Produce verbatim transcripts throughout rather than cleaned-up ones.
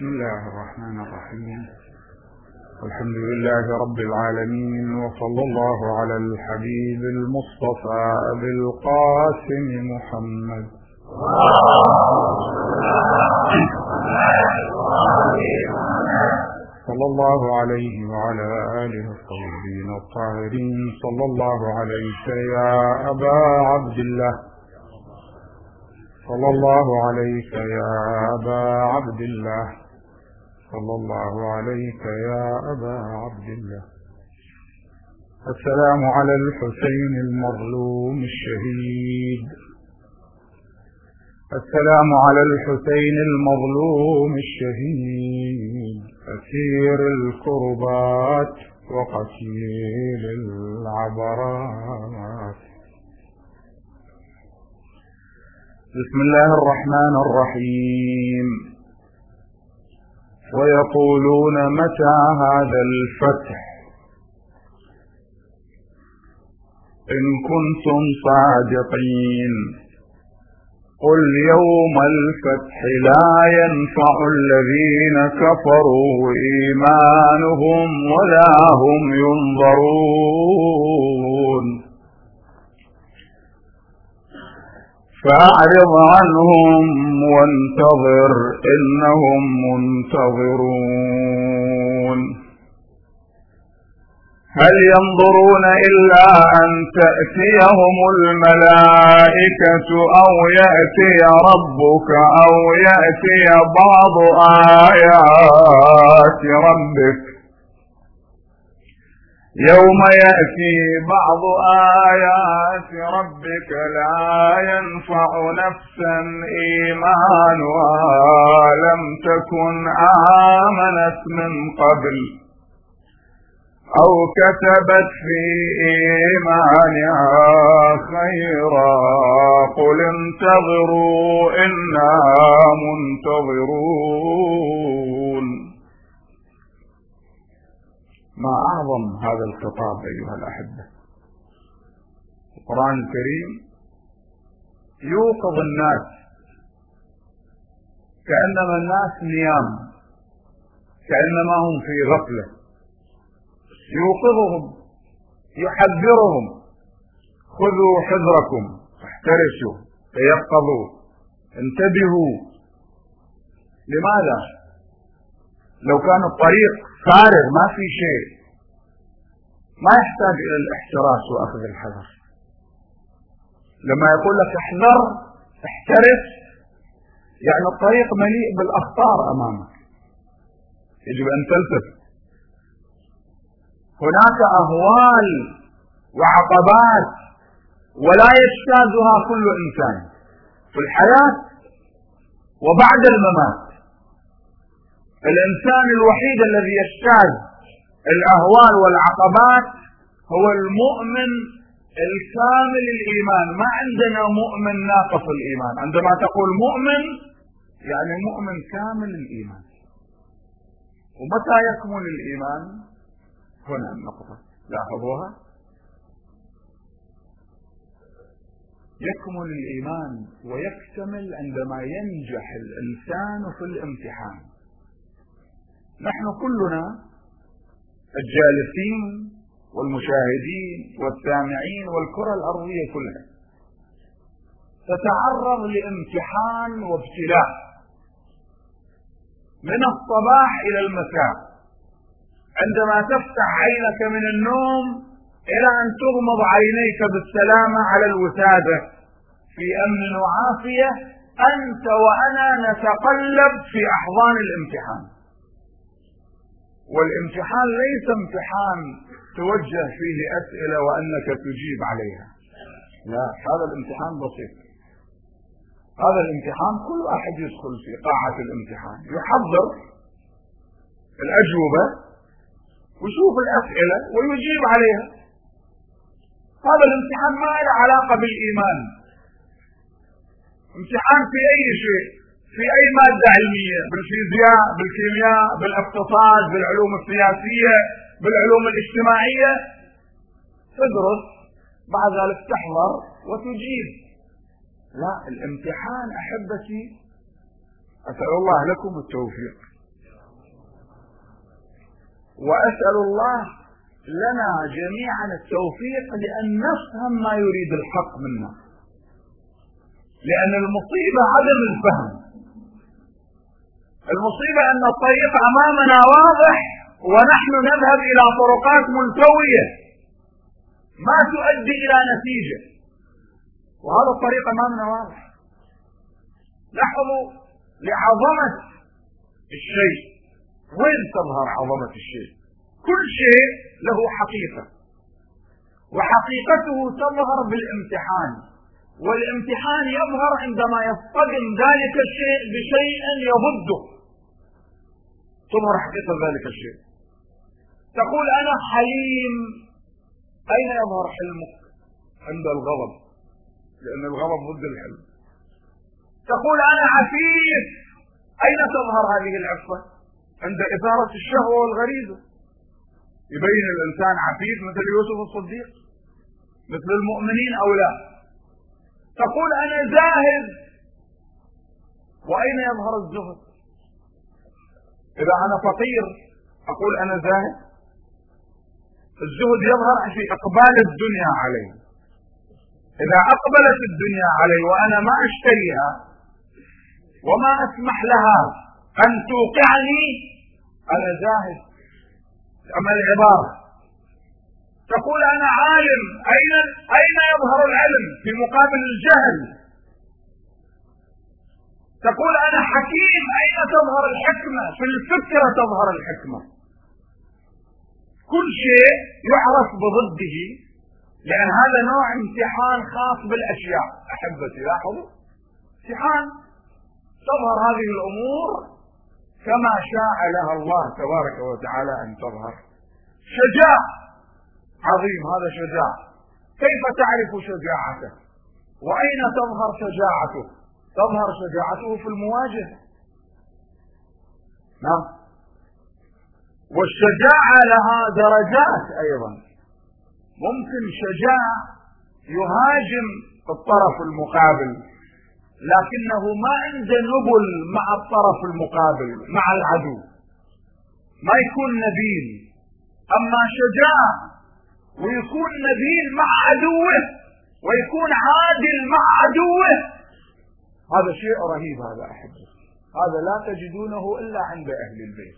بسم الله الرحمن الرحيم. الحمد لله رب العالمين، وصلى الله على الحبيب المصطفى أبي القاسم محمد صلى الله عليه وعلى آله الطيبين الطاهرين. صلى الله عليك يا أبا عبد الله، صلى الله عليك يا أبا عبد الله، صلى الله عليك يا أبا عبد الله. السلام على الحسين المظلوم الشهيد، السلام على الحسين المظلوم الشهيد، أسير الكربات وقتيل العبرات. بسم الله الرحمن الرحيم. ويقولون متى هذا الفتح إن كنتم صادقين، قل يوم الفتح لا ينفع الذين كفروا إيمانهم ولا هم ينظرون، فأعرض عنهم وانتظر إنهم منتظرون. هل ينظرون إلا أن تأتيهم الملائكة أو يأتي ربك أو يأتي بعض آيات ربك؟ يوم يأتي بعض آيات ربك لا ينفع نفسا إيمانها لم تكن آمنت من قبل أو كتبت في إيمانها خيرا قل انتظروا إنا منتظرون. ما أعظم هذا الخطاب أيها الأحبة. القرآن الكريم يوقظ الناس كأنما الناس نيام، كأنما هم في غفلة، يوقظهم يحذرهم خذوا حذركم احترسوا تيقظوا انتبهوا. لماذا؟ لو كان الطريق فارغ ما في شيء ما يحتاج إلى الاحتراس وأخذ الحذر. لما يقول لك احذر احترس يعني الطريق مليء بالأخطار أمامك، يجب أن تلتفت. هناك أهوال وعقبات ولا يجتازها كل إنسان في الحياة وبعد الممات. الإنسان الوحيد الذي يجتاز الأهوال والعقبات هو المؤمن الكامل الإيمان. ما عندنا مؤمن ناقص الإيمان. عندما تقول مؤمن يعني مؤمن كامل الإيمان. ومتى يكمل الإيمان؟ هنا النقطة لاحظوها. يكمل الإيمان ويكتمل عندما ينجح الإنسان في الامتحان. نحن كلنا الجالسين والمشاهدين والسامعين والكرة الأرضية كلها تتعرض لامتحان وابتلاء من الصباح إلى المساء. عندما تفتح عينك من النوم إلى أن تغمض عينيك بالسلامة على الوسادة في أمن وعافية، أنت وأنا نتقلب في أحضان الامتحان. والامتحان ليس امتحان توجه فيه أسئلة وأنك تجيب عليها، لا، هذا الامتحان بسيط. هذا الامتحان كل أحد يدخل في قاعة الامتحان يحضر الأجوبة ويشوف الأسئلة ويجيب عليها. هذا الامتحان ما له علاقة بالإيمان. امتحان في أي شيء، في أي مادة علمية، بالفيزياء، بالكيمياء، بالاقتصاد، بالعلوم السياسية، بالعلوم الاجتماعية، تدرس بعد ذلك تحضر وتجيب. لا، الامتحان أحبتي أسأل الله لكم التوفيق، وأسأل الله لنا جميعا التوفيق لأن نفهم ما يريد الحق منا، لأن المصيبة عدم الفهم. المصيبة أن الطريق أمامنا واضح ونحن نذهب إلى طرقات ملتوية ما تؤدي إلى نتيجة، وهذا الطريق أمامنا واضح. لاحظوا لعظمة الشيء وين تظهر عظمة الشيء؟ كل شيء له حقيقة، وحقيقته تظهر بالامتحان، والامتحان يظهر عندما يصطدم ذلك الشيء بشيء يضده، تظهر حقيقة ذلك الشيء. تقول أنا حليم، أين يظهر حلمك؟ عند الغضب، لأن الغضب ضد الحلم. تقول أنا عفيف، أين تظهر هذه العفة؟ عند إثارة الشهوة والغريزة، يبين الإنسان عفيف مثل يوسف الصديق، مثل المؤمنين أو لا. تقول أنا زاهد، وأين يظهر الزهد؟ إذا أنا فقير أقول أنا زاهد. الزهد يظهر في إقبال الدنيا علي. إذا أقبلت الدنيا علي وأنا ما أشتريها وما أسمح لها أن توقعني، أنا زاهد. أما العبارة تقول أنا عالم، أين أين يظهر العلم في مقابل الجهل؟ تقول أنا حكيم، أين تظهر الحكمة؟ في الفكرة تظهر الحكمة. كل شيء يعرف بضده، لأن هذا نوع امتحان خاص بالأشياء. أحبتي لاحظوا، امتحان تظهر هذه الأمور كما شاء لها الله تبارك وتعالى أن تظهر. شجاع عظيم، هذا شجاع. كيف تعرف شجاعته؟ وأين تظهر شجاعته؟ تظهر شجاعته في المواجهة. نعم. والشجاعة لها درجات أيضا. ممكن شجاع يهاجم الطرف المقابل لكنه ما عنده نبل مع الطرف المقابل، مع العدو، ما يكون نبيل. أما شجاع ويكون نبيل مع عدوه ويكون عادل مع عدوه، هذا شيء رهيب. هذا أحبه، هذا لا تجدونه إلا عند أهل البيت.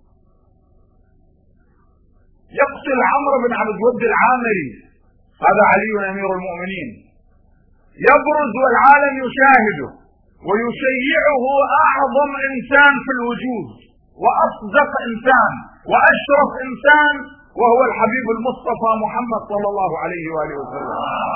يقتل عمرو بن عبد الود العامري، هذا علي أمير المؤمنين، يبرز والعالم يشاهده ويشيعه أعظم إنسان في الوجود وأصدق إنسان وأشرف إنسان، وهو الحبيب المصطفى محمد صلى الله عليه وآله وسلم.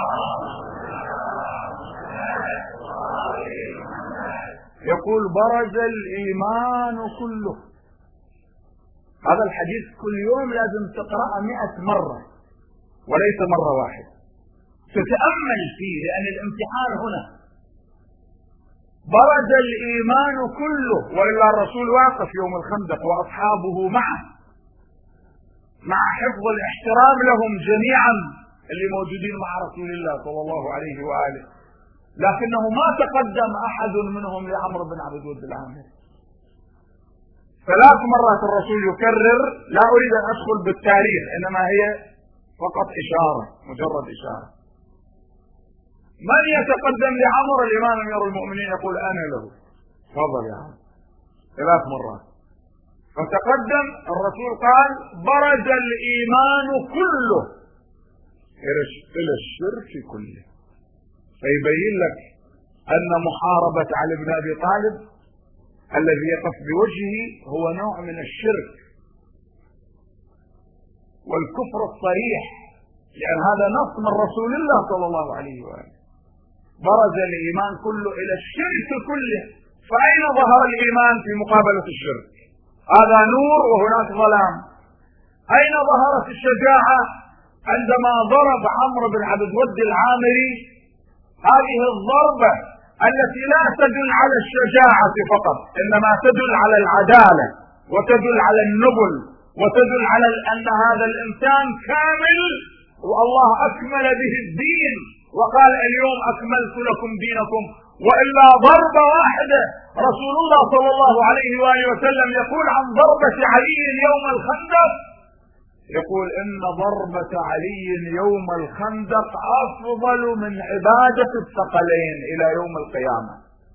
يقول برز الإيمان كله. هذا الحديث كل يوم لازم تقرأه مئة مرة وليس مرة واحدة، تتأمل فيه، لأن الامتحان هنا. برز الإيمان كله، وإلا الرسول واقف يوم الخندق وأصحابه معه، مع حفظ الاحترام لهم جميعا اللي موجودين مع رسول الله صلى الله عليه وآله، لكنه ما تقدم أحد منهم لعمرو بن عبد الود العامري. ثلاث مرات الرسول يكرر، لا أريد أن أدخل بالتاريخ، إنما هي فقط إشارة، مجرد إشارة. من يتقدم لعمر؟ الإمام أمير المؤمنين يقول أنا له، تفضل يا عم. ثلاث مرات فتقدم الرسول قال برز الإيمان كله إلى الشرك كله، فيبين لك أن محاربة علي بن أبي طالب الذي يقف بوجهه هو نوع من الشرك والكفر الصريح، لأن هذا نص من رسول الله صلى الله عليه وآله. برز الإيمان كله إلى الشرك كله، فأين ظهر الإيمان في مقابلة الشرك؟ هذا نور وهناك ظلام. أين ظهرت الشجاعة؟ عندما ضرب عمرو بن عبد الود العامري هذه الضربة التي لا تدل على الشجاعة فقط، إنما تدل على العدالة وتدل على النبل وتدل على أن هذا الإنسان كامل والله أكمل به الدين، وقال اليوم أكملت لكم دينكم. وإلا ضربة واحدة، رسول الله صلى الله عليه وآله وسلم يقول عن ضربة علي يوم الخندق يقول إن ضربة علي يوم الخندق أفضل من عبادة الثقلين إلى يوم القيامة.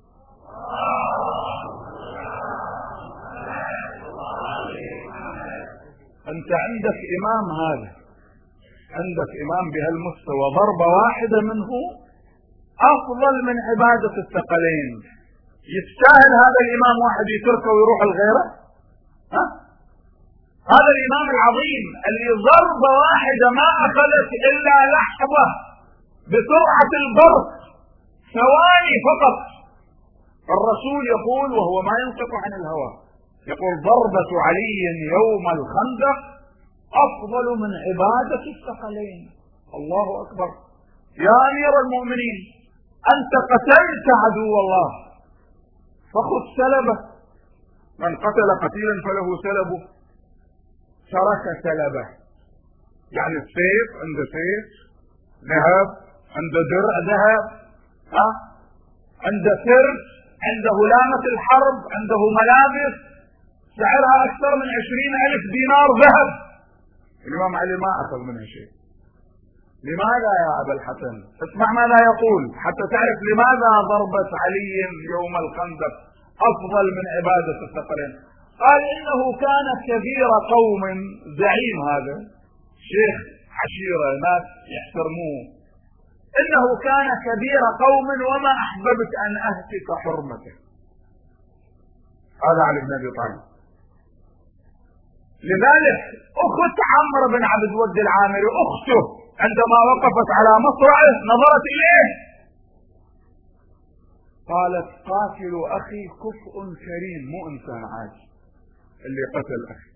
أنت عندك إمام، هذا عندك إمام بهالمستوى، ضربة واحدة منه أفضل من عبادة الثقلين. يستاهل هذا الإمام واحد يتركه ويروح الغيره؟ ها؟ هذا الإمام العظيم اللي ضربة واحدة ما أخذت إلا لحظة بسرعة البرق، ثواني فقط. الرسول يقول وهو ما ينطق عن الهوى، يقول ضربة علي يوم الخندق أفضل من عبادة الثقلين. الله أكبر. يا أمير المؤمنين، أنت قتلت عدو الله فخذ سلبه. من قتل قتيلا فله سلبه، ترك سلبه. يعني السيف عنده سيف ذهب، عنده درع ذهب، ها؟ عنده سرج، عنده هلامة الحرب، عنده ملابس سعرها أكثر من عشرين ألف دينار ذهب. الإمام علي ما أخذ منها شيء. لماذا يا أبا الحسن؟ اسمع ماذا يقول حتى تعرف لماذا ضربة علي يوم الخندق أفضل من عبادة الثقلين. قال إنه كان كبير قوم، زعيم، هذا شيخ عشيرة، ناس يحترموه. إنه كان كبير قوم وما أحببت أن أهتك حرمته. هذا علي بن أبي طالب. لذلك أخت عمرو بن عبد ود العامري، أخته، عندما وقفت على مصرعه نظرت إليه قالت قاتل أخي كفء كريم، مو إنسان عادي اللي قتل أخي،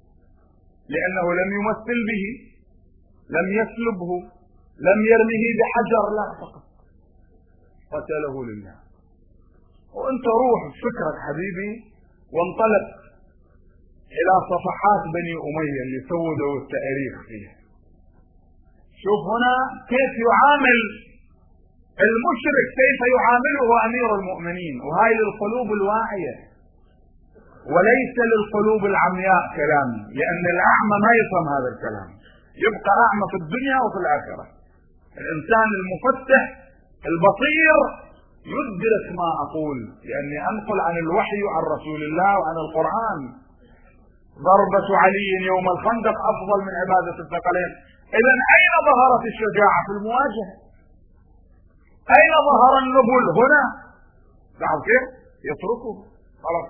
لأنه لم يمثل به، لم يسلبه، لم يرمه بحجر، لا، فقط قتله لله. وانت روح بفكرك حبيبي وانطلق الى صفحات بني أمية اللي سودوا التاريخ فيها. شوف هنا كيف يعامل المشرك، كيف يعامله أمير المؤمنين. وهاي للقلوب الواعية وليس للقلوب العمياء كلامي، لأن الأعمى ما يفهم هذا الكلام، يبقى أعمى في الدنيا وفي الآخرة. الإنسان المفتح البصير يدرك ما أقول، لأني أنقل عن الوحي وعن رسول الله وعن القرآن. ضربة علي يوم الخندق أفضل من عبادة الثقلين. إذن أين ظهرت الشجاعة؟ في المواجهة. أين ظهر النبل؟ هنا. لاحظ كيف يتركه خلاص.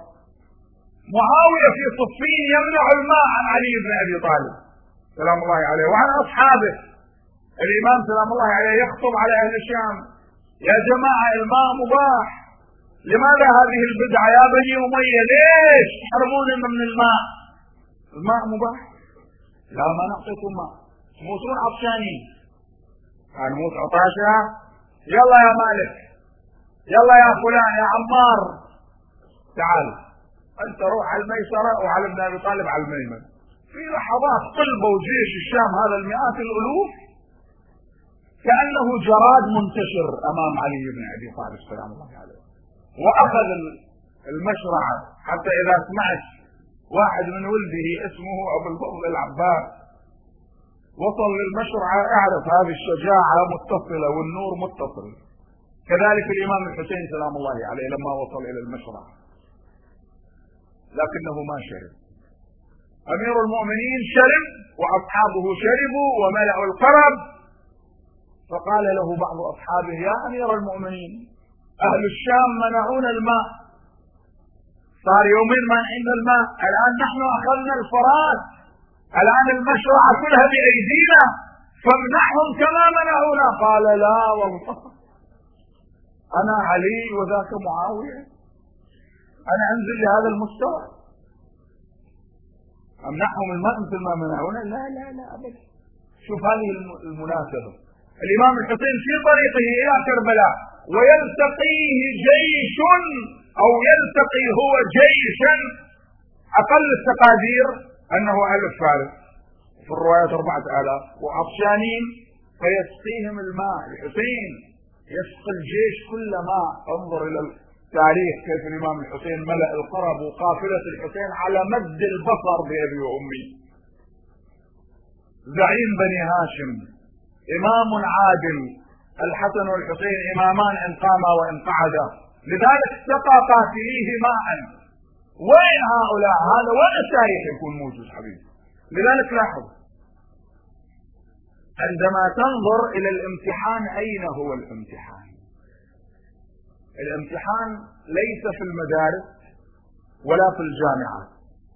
معاوية في صفين يمنع الماء عن علي بن أبي طالب سلام الله عليه وعن أصحابه. الإمام سلام الله عليه يخطب على أهل الشام: يا جماعة الماء مباح، لماذا هذه البدعة يا بني أمية؟ ليش تحرمون من الماء؟ الماء مباح. لا، ما نعطيكم ماء، تموتون عطشانين. هنموت عطاشا؟ يلا يا مالك، يلا يا فلان، يا عمار، تعال انت روح على الميسرة وعلى ابن ابي طالب على الميمن. في لحظات طلبوا جيش الشام هذا المئات الالوف كأنه جراد منتشر امام علي بن ابي طالب سلام الله عليه، واخذ المشرعة. حتى اذا سمعت واحد من ولده اسمه ابو الفضل العباس وصل للمشرعة اعرف هذه الشجاعة متصلة والنور متصل. كذلك الامام الحسين سلام الله عليه لما وصل الى المشرعة لكنه ما شرب. امير المؤمنين شرب واصحابه شربوا وملأوا القرب، فقال له بعض اصحابه: يا امير المؤمنين اهل الشام منعونا الماء، صار يومين ما عندنا الماء، الان نحن اخذنا الفرات، الان المشرعة كلها بايدينا، فامنحهم كما منعونا. قال: لا والله، انا علي وذاك معاوية، انا انزل لهذا المستوى امنحهم الماء مثل ما منعونا؟ لا لا لا ابدا. شوف هذه المناسبة. الامام الحسين في طريقه الى كربلاء ويلتقيه جيش، او يلتقي هو جيشا اقل التقادير انه الف فارس، في الروايات اربعة الاف، وعطشانين، فيسقيهم الماء. الحسين يسقي الجيش كل ماء. انظر الى تاريخ كيف الامام الحسين ملأ القرب وقافلة الحسين على مد البصر بأبي وأمي. زعيم بني هاشم، إمام عادل، الحسن والحسين إمامان إن قاما وإن قعدا، لذلك سقى قاتليه ماء. وين هؤلاء؟ هذا وين الشايخ يكون موجود حبيبي؟ لذلك لاحظ عندما تنظر إلى الامتحان، أين هو الامتحان؟ الامتحان ليس في المدارس ولا في الجامعات.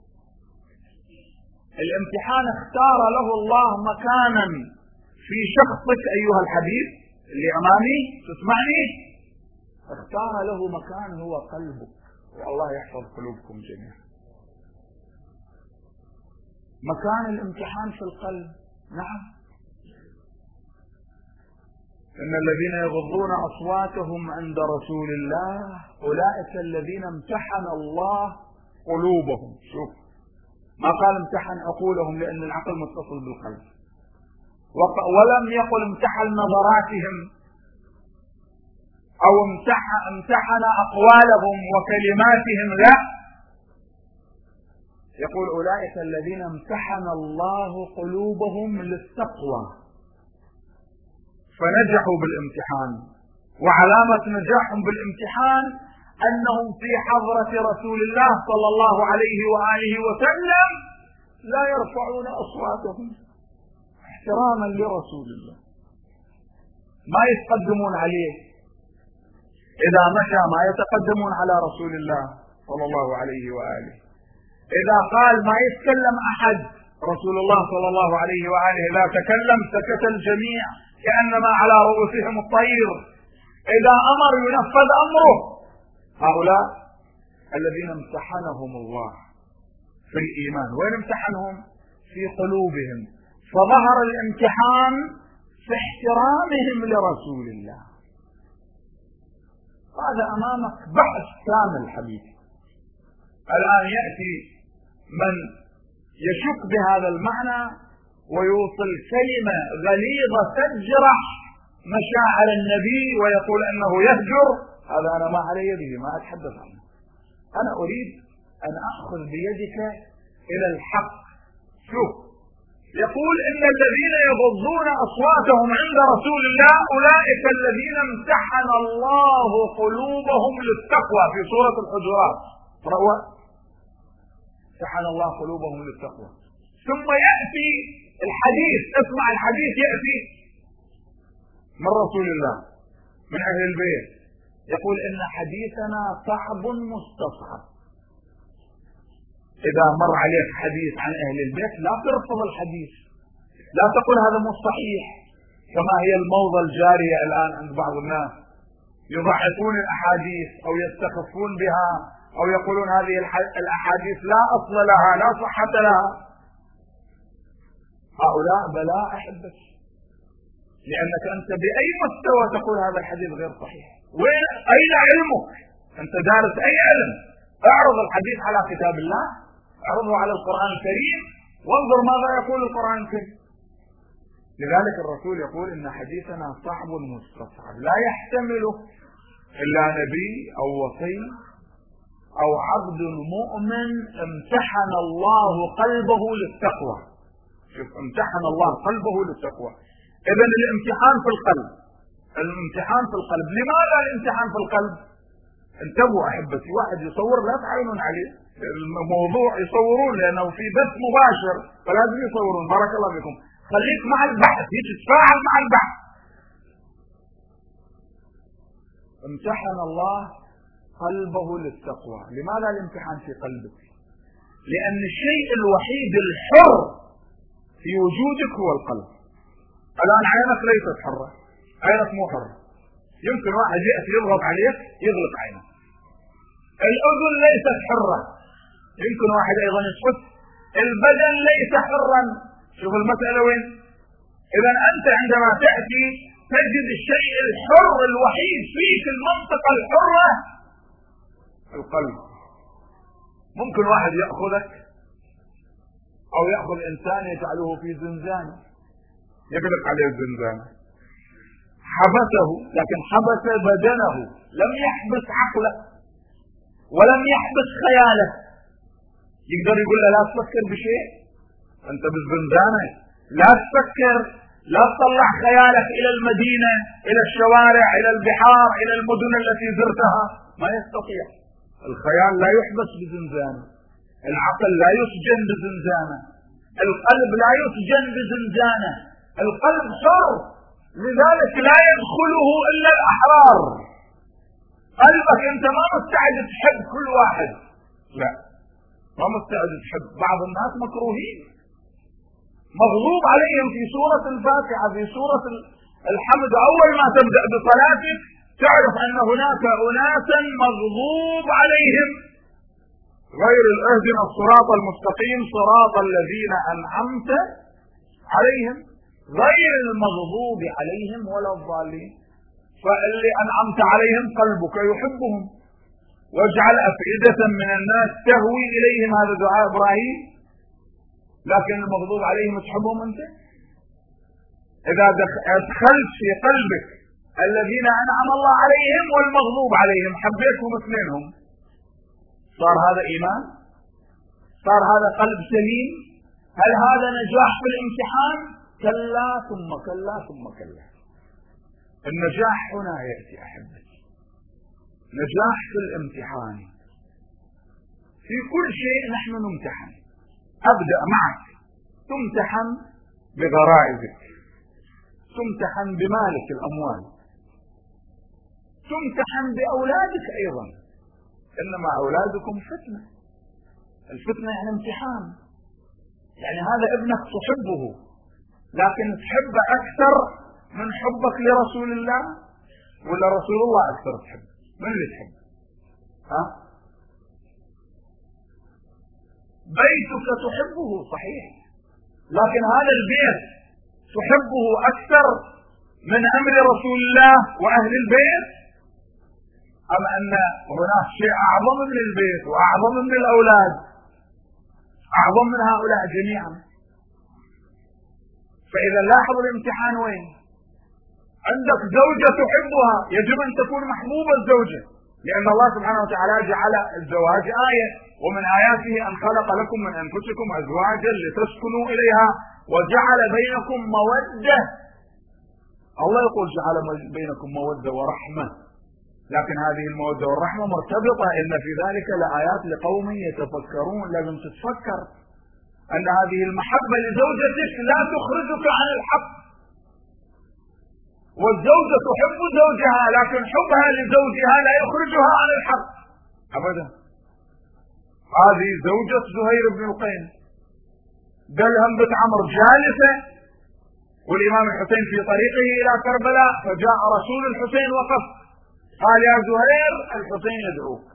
الامتحان اختار له الله مكانا في شخصك أيها الحبيب اللي أمامي تسمعني، اختار له مكان هو قلبك، والله يحفظ قلوبكم جميعا. مكان الامتحان في القلب. نعم، إن الذين يغضون أصواتهم عند رسول الله أولئك الذين امتحن الله قلوبهم. شوف، ما قال امتحن عقولهم لأن العقل متصل بالقلب، ولم يقل امتحن نظراتهم أو امتحن أقوالهم وكلماتهم، لا، يقول أولئك الذين امتحن الله قلوبهم للتقوى فنجحوا بالامتحان. وعلامة نجاحهم بالامتحان أنهم في حضرة رسول الله صلى الله عليه وآله وسلم لا يرفعون أصواتهم احتراما لرسول الله، ما يتقدمون عليه، إذا مشى ما يتقدمون على رسول الله صلى الله عليه وآله، إذا قال ما يتكلم أحد، رسول الله صلى الله عليه وآله إذا تكلم سكت الجميع كأنما على رؤوسهم الطير، إذا أمر ينفذ أمره. هؤلاء الذين امتحنهم الله في الإيمان. وين امتحنهم؟ في قلوبهم، فظهر الامتحان في احترامهم لرسول الله. هذا أمامك بحث كامل حبيبي. الآن يأتي من يشك بهذا المعنى ويوصل كلمة غليظة تجرح مشاعر النبي ويقول أنه يهجر، هذا أنا ما علي به، ما أتحدث عنه. أنا أريد أن أخذ بيدك إلى الحق. شوف، يقول إن الذين يغضون أصواتهم عند رسول الله أولئك الذين امتحن الله قلوبهم للتقوى في سورة الحجرات. رأوا امتحن الله قلوبهم للتقوى. ثم يأتي الحديث، اسمع الحديث يأتي من رسول الله من أهل البيت، يقول إن حديثنا صعب مستصعب. إذا مر عليك حديث عن أهل البيت لا ترفض الحديث، لا تقول هذا مو صحيح، كما هي الموضة الجارية الآن عند بعض الناس، يضعفون الأحاديث أو يستخفون بها أو يقولون هذه الأحاديث لا أصل لها لا صحة لها. هؤلاء بلاء أحبك، لأنك أنت بأي مستوى تقول هذا الحديث غير صحيح؟ وين أين علمك؟ أنت دارس أي علم؟ اعرض الحديث على كتاب الله، اعرضه على القرآن الكريم، وانظر ماذا يقول القرآن الكريم. لذلك الرسول يقول إن حديثنا صعب مستصعب، لا يحتمله إلا نبي أو وصي أو عبد مؤمن امتحن الله قلبه للتقوى. شوف، امتحن الله قلبه للتقوى. إذن الامتحان في القلب، الامتحان في القلب. لماذا الامتحان في القلب؟ انتبهوا أحبتي، واحد يصور لا تعينون عليه الموضوع، يصورون لأنه في بث مباشر فلازم يصورون. بارك الله فيكم، خليك مع البحث، يتفاعل مع البحث. امتحن الله قلبه للتقوى. لماذا الامتحان في قلبك؟ لأن الشيء الوحيد الحر في وجودك هو القلب. الآن عينك ليست حرة، عينك مو حرة، يمكن واحد يأتي يضغط عليك يغلق عينك. الأذن ليست حرة، يمكن واحد أيضا يسكت. البدن ليس حرا. شوف المسألة وين. إذا أنت عندما تأتي تجد الشيء الحر الوحيد فيك، المنطقة الحرة القلب. ممكن واحد يأخذك أو يأخذ إنسان يجعله في زنزانة، يغلق عليه الزنزانة، حبسه، لكن حبس بدنه، لم يحبس عقله ولم يحبس خياله. يقدر يقول له لا تفكر بشيء، أنت بالزنزانة، لا تفكر، لا تطلع خيالك الى المدينة، الى الشوارع، الى البحار، الى المدن التي زرتها، ما يستطيع. الخيال لا يحبس بزنزانة، العقل لا يسجن بزنزانة، القلب لا يسجن بزنزانة، القلب حر، لذلك لا يدخله الا الاحرار. قلبك انت ما مستعد تحب كل واحد، لا ما مستعد تحب. بعض الناس مكروهين مغضوب عليهم في سورة الفاتحة، في سورة الحمد، اول ما تبدأ بصلاتك تعرف ان هناك اناسا مغضوب عليهم، غير اهدنا الصراط المستقيم صراط الذين انعمت عليهم، غير المغضوب عليهم ولا الضالين. فاللي انعمت عليهم قلبك يحبهم. واجعل افئدة من الناس تهوي اليهم، هذا دعاء ابراهيم. لكن المغضوب عليهم تحبهم انت؟ اذا ادخلت في قلبك الذين انعم الله عليهم والمغضوب عليهم، حبيتهم اثنينهم، صار هذا ايمان؟ صار هذا قلب سليم؟ هل هذا نجاح في الامتحان؟ كلا ثم كلا ثم كلا. النجاح هنا يأتي أحبتي، نجاح في الامتحان. في كل شيء نحن نمتحن. أبدأ معك، تمتحن بغرائزك، تمتحن بمالك الأموال، تمتحن بأولادك أيضا، إنما أولادكم فتنة. الفتنة يعني امتحان، يعني هذا ابنك تحبه، لكن تحبه أكثر من حبك لرسول الله، ولا رسول الله أكثر تحب؟ من اللي تحب؟ ها؟ بيتك تحبه صحيح، لكن هذا البيت تحبه أكثر من أمر رسول الله وأهل البيت، أم أن هناك شيء أعظم من البيت وأعظم من الأولاد، أعظم من هؤلاء جميعا؟ فإذا لاحظ الامتحان وين؟ عندك زوجة تحبها، يجب أن تكون محبوبة الزوجة، لأن الله سبحانه وتعالى جعل الزواج آية، ومن آياته أن خلق لكم من أنفسكم أزواجا لتسكنوا إليها وجعل بينكم مودة. الله يقول جعل بينكم مودة ورحمة، لكن هذه المودة والرحمة مرتبطة، إن في ذلك لآيات لقوم يتفكرون. لازم تتفكر أن هذه المحبة لزوجتك لا تخرجك عن الحق، والزوجة تحب زوجها، لكن حبها لزوجها لا يخرجها عن الحق أبدا. هذه زوجة زهير بن القين، دلهم بن عمرو جالسة والإمام الحسين في طريقه إلى كربلاء، فجاء رسول الحسين وقف، قال يا زهير الحسين يدعوك.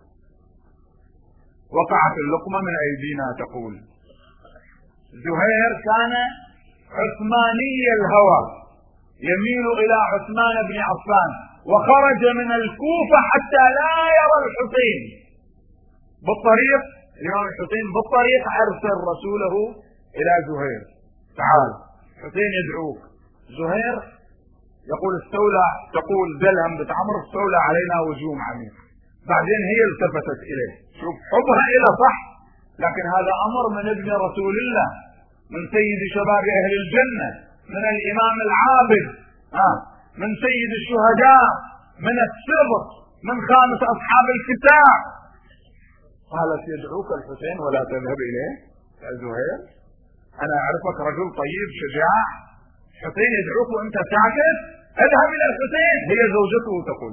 وقعت اللقمة من أيدينا تقول. زهير كان عثماني الهوى، يميل إلى عثمان بن عفان، وخرج من الكوفة حتى لا يرى الحسين. بالطريق الإمام الحسين بالطريق أرسل رسوله إلى زهير، تعال حسين يدعوك. زهير يقول استولى، تقول دلهم بنت عمرو استولى علينا وجوم عميق. بعدين هي التفتت إليه، شوف حبها إلى صح، لكن هذا أمر من ابن رسول الله، من سيد شباب أهل الجنة، من الإمام العابد، ها، من سيد الشهداء، من الصبر، من خامس أصحاب الكتاب. قالت يدعوك الحسين ولا تذهب إليه يا زهير؟ أنا أعرفك رجل طيب شجاع، حسين يدعوك وأنت ساكت، اذهب إلى الحسين. هي زوجته تقول.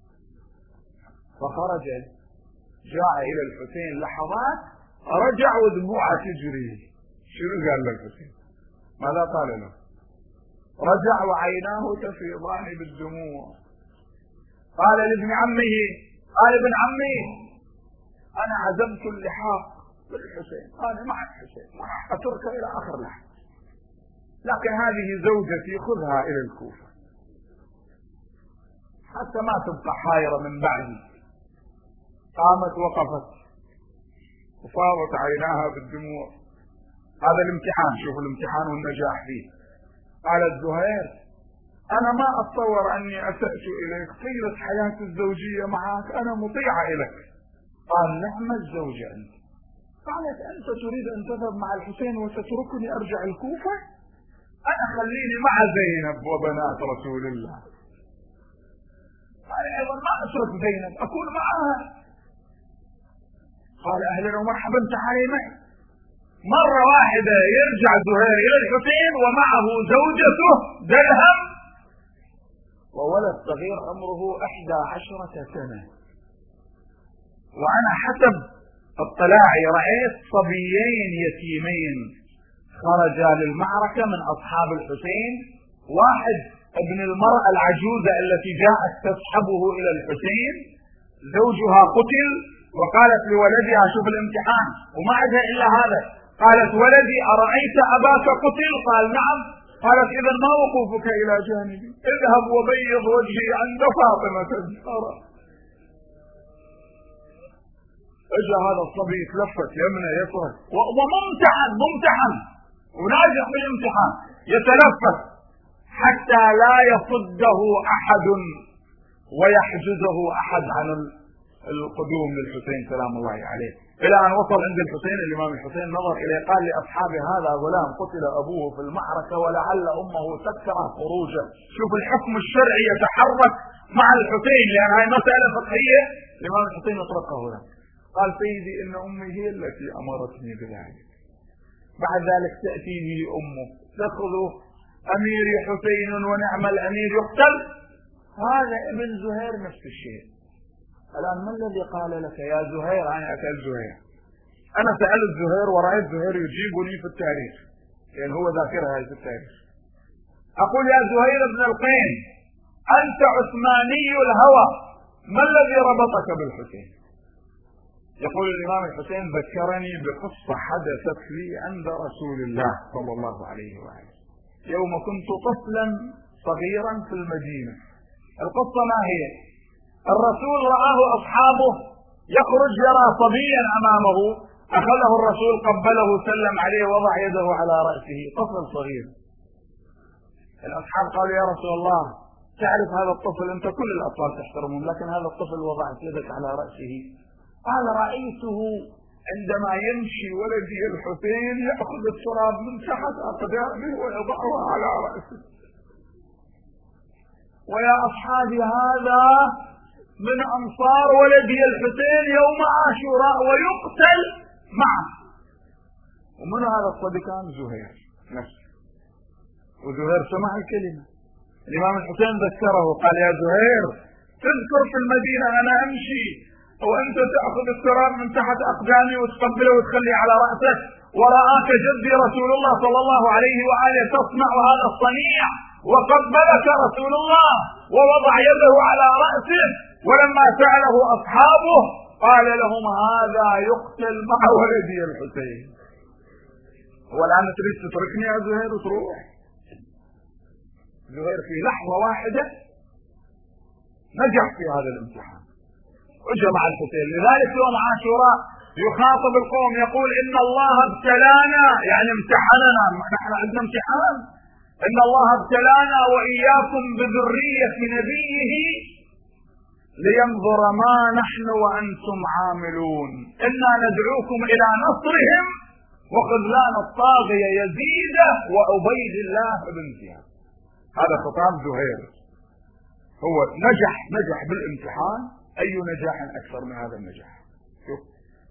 فخرج جاء إلى الحسين لحظات، رجع ودموعه تجري. شنو قال له الحسين؟ ماذا قال له؟ رجع وعيناه تفيضان بالدموع. قال لابن عمه، قال ابن عمي أنا عزمت اللحاق بالحسين، أنا مع الحسين راح أترك إلى آخر لحظة، لكن هذه زوجتي خذها إلى الكوفة حتى ما تبقى حائرة من بعدي. قامت وقفت وفاضت عيناها بالدموع. هذا الامتحان، شوف الامتحان والنجاح فيه. قالت زهير أنا ما أتصور أني أسأت إليك طيلة حياتي الزوجية معك، أنا مطيعة إليك. قال نعم الزوجة أنت. قالت أنت تريد أن تذهب مع الحسين وتتركني أرجع الكوفة؟ انا خليني مع زينب وبنات رسول الله، انا ايضا ما اترك زينب اكون معها. قال اهلا ومرحبا تعالي معي. مرة واحدة يرجع زهير الى الحسين ومعه زوجته دلهم وولد صغير عمره احدى عشرة سنة. وانا حسب اطلاعي رأيت صبيين يتيمين خرجا للمعركة من اصحاب الحسين، واحد ابن المرأة العجوزة التي جاءت تسحبه الى الحسين زوجها قتل، وقالت لولدها شوف الامتحان وما عندها الا هذا، قالت ولدي ارايت اباك قتل؟ قال نعم. قالت اذا ما وقوفك الى جانبي؟ اذهب وبيض وجهي عند فاطمة الزهراء. اجى هذا الصبي يتلفت يمنى يسرى وممتحن ممتحن وناجح بالامتحان، يتلفت حتى لا يصده احد ويحجزه احد عن القدوم للحسين سلام الله عليه، الى ان وصل عند الحسين. الامام الحسين نظر اليه قال لاصحابه هذا غلام قتل ابوه في المعركة ولعل امه تكره خروجه. شوف الحكم الشرعي يتحرك مع الحسين لان هاي مسألة فقهية. الامام الحسين اتركه هنا قال سيدي ان امي هي التي امرتني بذلك، بعد ذلك تأتي به امه تأخذ اميري حسين ونعم الامير يقتل. هذا ابن زهير نفس الشيء. الآن ما الذي قال لك يا زهير؟ أنا أسأل زهير، أنا سألت زهير ورأيت زهير يجيبني في التاريخ لأن هو ذاكرها هاي في التاريخ. أقول يا زهير بن القين أنت عثماني الهوى، ما الذي ربطك بالحسين؟ يقول الإمام الحسين ذكرني بقصة حدثت لي عند رسول الله صلى الله عليه وآله يوم كنت طفلا صغيرا في المدينة. القصة ما هي؟ الرسول رآه أصحابه يخرج يرى صبيا أمامه، أخذه الرسول قبله سلم عليه وضع يده على رأسه، طفل صغير. الأصحاب قالوا يا رسول الله تعرف هذا الطفل؟ أنت كل الأطفال تحترمهم لكن هذا الطفل وضعت يدك على رأسه. قال رأيته عندما يمشي ولدي الحسين يأخذ التراب من تحت أقدامه ويضعه على رأسه. ويا أصحابي هذا من أنصار ولدي الحسين يوم عاشوراء ويقتل معه. ومن هذا الصبي كان زهير نفسه، وزهير سمع الكلمة. الإمام الحسين ذكره قال يا زهير تذكر في المدينة أنا أمشي وأنت تأخذ التراب من تحت أقدامي وتقبله وتخلي على رأسك، ورآك جدي رسول الله صلى الله عليه وآله تصنع هذا الصنيع وقبلك رسول الله ووضع يده على رأسه، ولما سأله أصحابه قال لهم هذا يقتل مع ولدي الحسين. والآن تريد تتركني يا زهير وتروح؟ زهير في لحظة واحدة نجح في هذا الامتحان وجمع الحسين. لذلك يوم عاشوراء يخاطب القوم يقول إن الله ابتلانا، يعني امتحننا، نحن عندنا امتحان، إن الله ابتلانا وإياكم بذرية نبيه لينظر ما نحن وأنتم عاملون، إنا ندعوكم إلى نصرهم وخذلان الطاغية يزيد وعبيد الله بن زياد. هذا خطاب زهير، هو نجح نجح بالامتحان. أي نجاح أكثر من هذا النجاح؟ شوف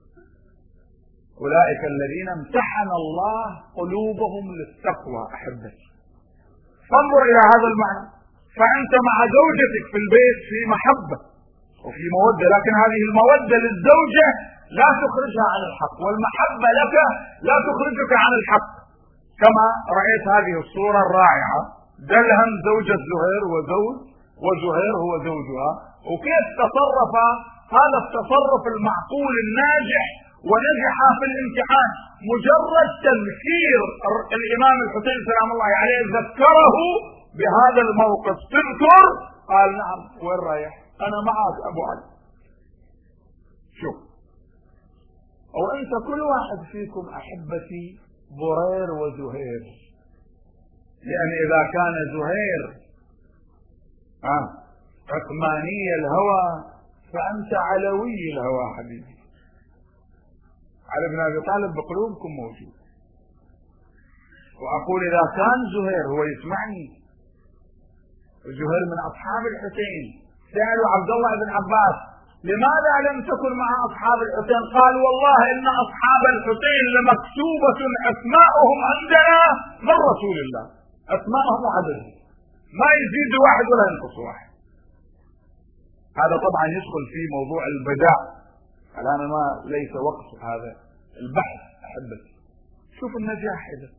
أولئك الذين امتحن الله قلوبهم للتقوى. أحبتي فانظر إلى هذا المعنى، فأنت مع زوجتك في البيت في محبة وفي مودة، لكن هذه المودة للزوجة لا تخرجها عن الحق، والمحبة لك لا تخرجك عن الحق. كما رأيت هذه الصورة الرائعة، دلهم زوجة زهير وزوج وزهير هو زوجها، وكيف تصرف هذا التصرف المعقول الناجح ونجح في الامتحان. مجرد تذكير الإمام الحسين سلام الله عليه ذكره بهذا الموقف، تذكر؟ قال نعم. وين رايح؟ أنا معك أبو علي. شوف، وأنت كل واحد فيكم أحبتي برير وزهير، يعني إذا كان زهير آه عثماني الهوى فأنت علوي الهوى حبيبي. علي بن أبي طالب بقلوبكم موجود. وأقول إذا كان زهير هو يسمعني، زهير من أصحاب الحسين، سألوا عبد الله بن عباس لماذا لم تكن مع أصحاب الحسين؟ قال والله إن أصحاب الحسين لمكتوبة أسماؤهم عندنا من رسول الله، أسماءهم وعددهم ما يزيد واحد ولا ينقص واحد. هذا طبعا يدخل في موضوع البداء، الآن ما ليس وقت هذا البحث. أحبتي شوف النجاح إذا،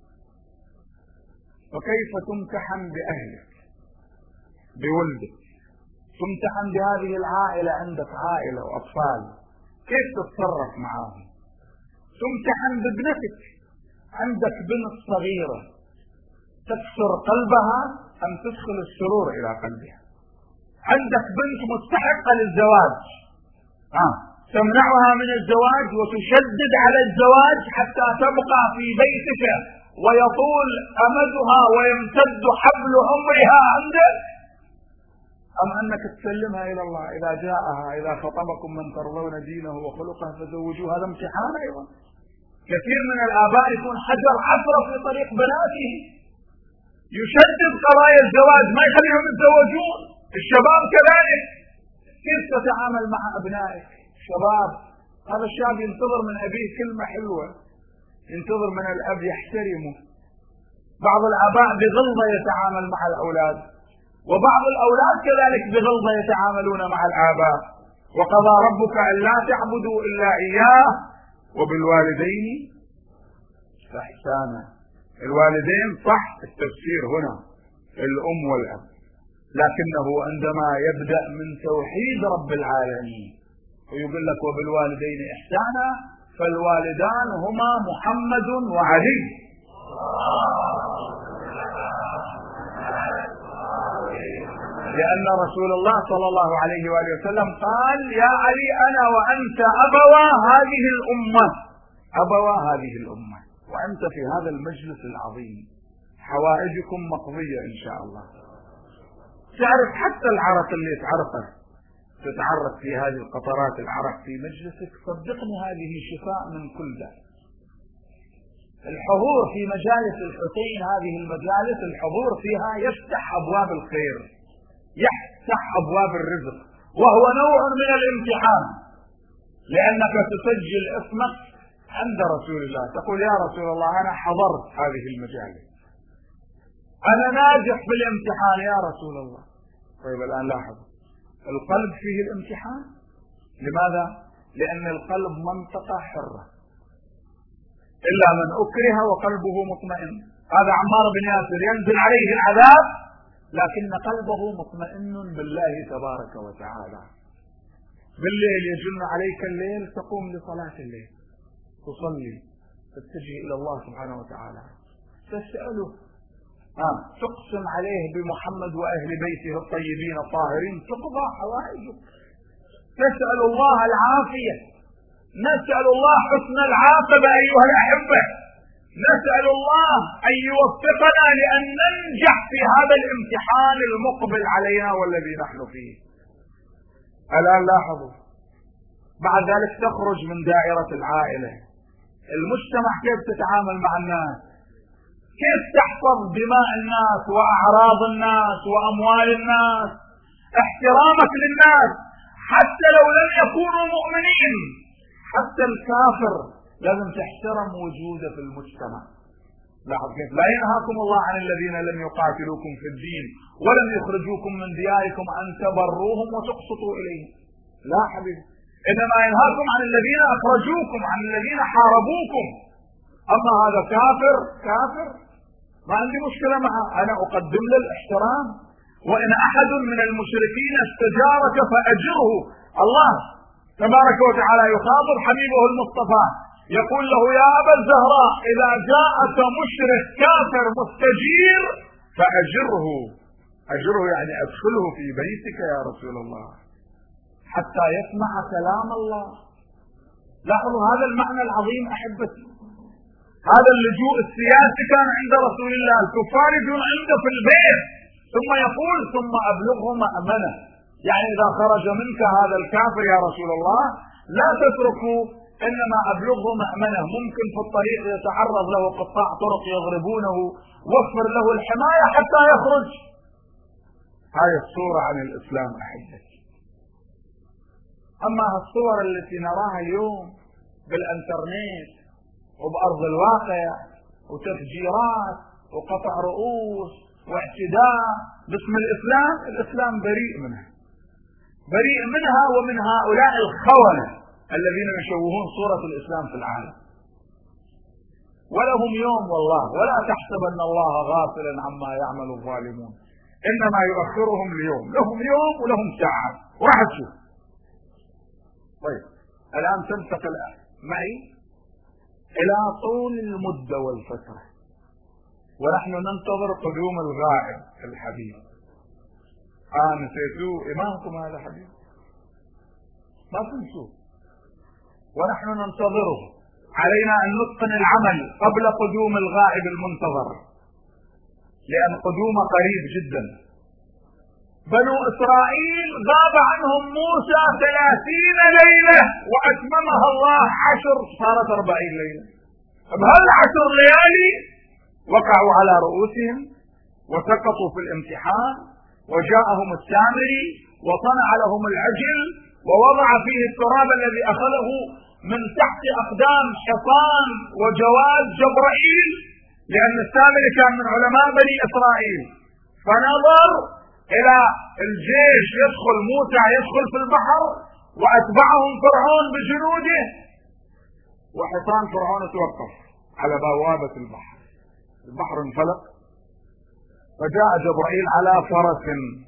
وكيف تمتحن بأهلك بولدك، تمتحن بهذه العائلة، عندك عائلة وأطفال كيف تتصرف معهم، تمتحن بابنتك، عندك بنت صغيرة تكسر قلبها أم تدخل السرور إلى قلبها، عندك بنت مستحقة للزواج آه. تمنعها من الزواج وتشدد على الزواج حتى تبقى في بيتك ويطول أمدها ويمتد حبل عمرها عندك، أم أنك تسلمها إلى الله إذا جاءها إذا خطبكم من ترضون دينه وخلقه فزوجوه. هذا امتحان أيضا. كثير من الآباء يكون حجر عثرة في طريق بناته، يشدد قضايا الزواج ما يخليهم يتزوجون. الشباب كذلك، كيف تتعامل مع أبنائك؟ شباب، هذا الشاب ينتظر من أبيه كلمة حلوة، ينتظر من الأب يحترمه. بعض الآباء بغلظة يتعامل مع الأولاد، وبعض الأولاد كذلك بغلظة يتعاملون مع الآباء. وقضى ربك ألا تعبدوا إلا إياه وبالوالدين إحسانا. الوالدين صح التفسير هنا الأم والأب، لكنه عندما يبدأ من توحيد رب العالمين ويقول لك وبالوالدين إحسانا، فالوالدان هما محمد وعلي. لأن رسول الله صلى الله عليه وآله وسلم قال يا علي أنا وأنت أبوا هذه الأمة، أبوا هذه الأمة، وأنت في هذا المجلس العظيم حوائجكم مقضية إن شاء الله. تعرف حتى العرق اللي تعرقه تتعرق في هذه القطرات العرق في مجلسك، صدقني هذه شفاء من كل داء. الحضور في مجالس الحسين، هذه المجالس الحضور فيها يفتح أبواب الخير، يفتح أبواب الرزق، وهو نوع من الامتحان، لأنك تسجل اسمك عند رسول الله، تقول يا رسول الله أنا حضرت هذه المجالس، أنا ناجح في الامتحان يا رسول الله. طيب الآن لاحظ القلب فيه الامتحان. لماذا؟ لأن القلب منطقة حرة، إلا من أكره وقلبه مطمئن. هذا عمار بن ياسر ينزل عليه العذاب لكن قلبه مطمئن بالله تبارك وتعالى. بالليل يجن عليك الليل تقوم لصلاة الليل، تصلي، تتجه إلى الله سبحانه وتعالى، تسأله، آه. تقسم عليه بمحمد وأهل بيته الطيبين الطاهرين، تقضى حوائجك. تسأل الله العافية، نسأل الله حسن العاقبة أيها الأحبة، نسأل الله أن يوفقنا لأن ننجح في هذا الامتحان المقبل علينا والذي نحن فيه. الآن لاحظوا، بعد ذلك تخرج من دائرة العائلة، المجتمع كيف تتعامل مع الناس، كيف تحفظ دماء الناس وأعراض الناس وأموال الناس، احترامك للناس حتى لو لم يكونوا مؤمنين، حتى الكافر لازم تحترم وجوده في المجتمع. لاحظ كيف لا ينهاكم الله عن الذين لم يقاتلوكم في الدين ولم يخرجوكم من دياركم أن تبروهم وتقسطوا إليهم. لا حبيبي، إنما ينهاكم عن الذين أخرجوكم، عن الذين حاربوكم. أما هذا كافر كافر ما عندي مشكلة معه، أنا أقدم له الاحترام. وإن أحد من المشركين استجارك فأجره. الله تبارك وتعالى يخاطب حبيبه المصطفى يقول له يا أبا الزهراء إذا جاءك مشرك كافر مستجير فأجره. أجره يعني أدخله في بيتك يا رسول الله حتى يسمع كلام الله. لاحظوا هذا المعنى العظيم أحبتي. هذا اللجوء السياسي كان عند رسول الله، الكفار يجون عنده في البيت ثم يقول ثم أبلغه مأمنه، يعني إذا خرج منك هذا الكافر يا رسول الله لا تتركوا انما ابلغه مأمنه، ممكن في الطريق يتعرض له قطاع طرق يضربونه، وفر له الحماية حتى يخرج. هاي الصورة عن الاسلام احبتي. اما الصور التي نراها اليوم بالانترنت وبارض الواقع وتفجيرات وقطع رؤوس واعتداء باسم الاسلام، الاسلام بريء منها، بريء منها ومن هؤلاء الخونة الذين يشوهون صورة الاسلام في العالم. ولهم يوم والله، ولا تحسبن الله غافلا عما يعمل الظالمون، انما يؤخرهم ليوم، لهم يوم ولهم ساعة وراح تشوف. طيب الان تنتقل معي الى طول المدة والفترة، ونحن ننتظر قدوم الغائب الحبيب. آه نسيتوه إمامكم هذا حبيب، ما تنسوه، ونحن ننتظره. علينا أن نتقن العمل قبل قدوم الغائب المنتظر، لأن قدومه قريب جدا. بنو إسرائيل غاب عنهم موسى ثلاثين ليلة وأتممها الله عشر، صارت أربعين ليلة. بهالعشر ليالي وقعوا على رؤوسهم وسقطوا في الامتحان، وجاءهم السامري وصنع لهم العجل ووضع فيه التراب الذي أخذه من تحت أقدام حصان وجواد جبرائيل، لأن السامري كان من علماء بني إسرائيل. فنظر إلى الجيش يدخل، موسى يدخل في البحر وأتبعهم فرعون بجنوده، وحصان فرعون توقف على بوابة البحر، البحر انفلق، فجاء جبرائيل على فرس،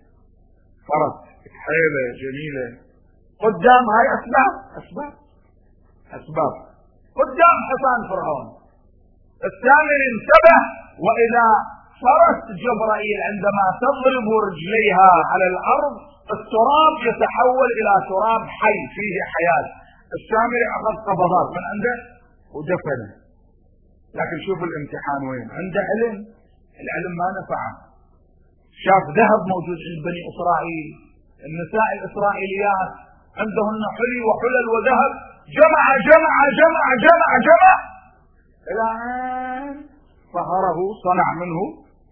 فرس حيلة جميلة قدام. هاي أسباب أسباب أسباب قدام حصان فرعون. السامري انتبه، وإذا فرس جبرائيل عندما تضرب رجليها على الأرض التراب يتحول إلى تراب حي فيه حياة. السامري أخذ قبضات من عنده ودفنه. لكن شوف الامتحان وين، عنده علم، العلم ما نفعه. شاف ذهب موجود عند بني إسرائيل، النساء الإسرائيليات عندهن حلي وحلل وذهب، جمع جمع جمع جمع جمع إلى أن صهره، صنع منه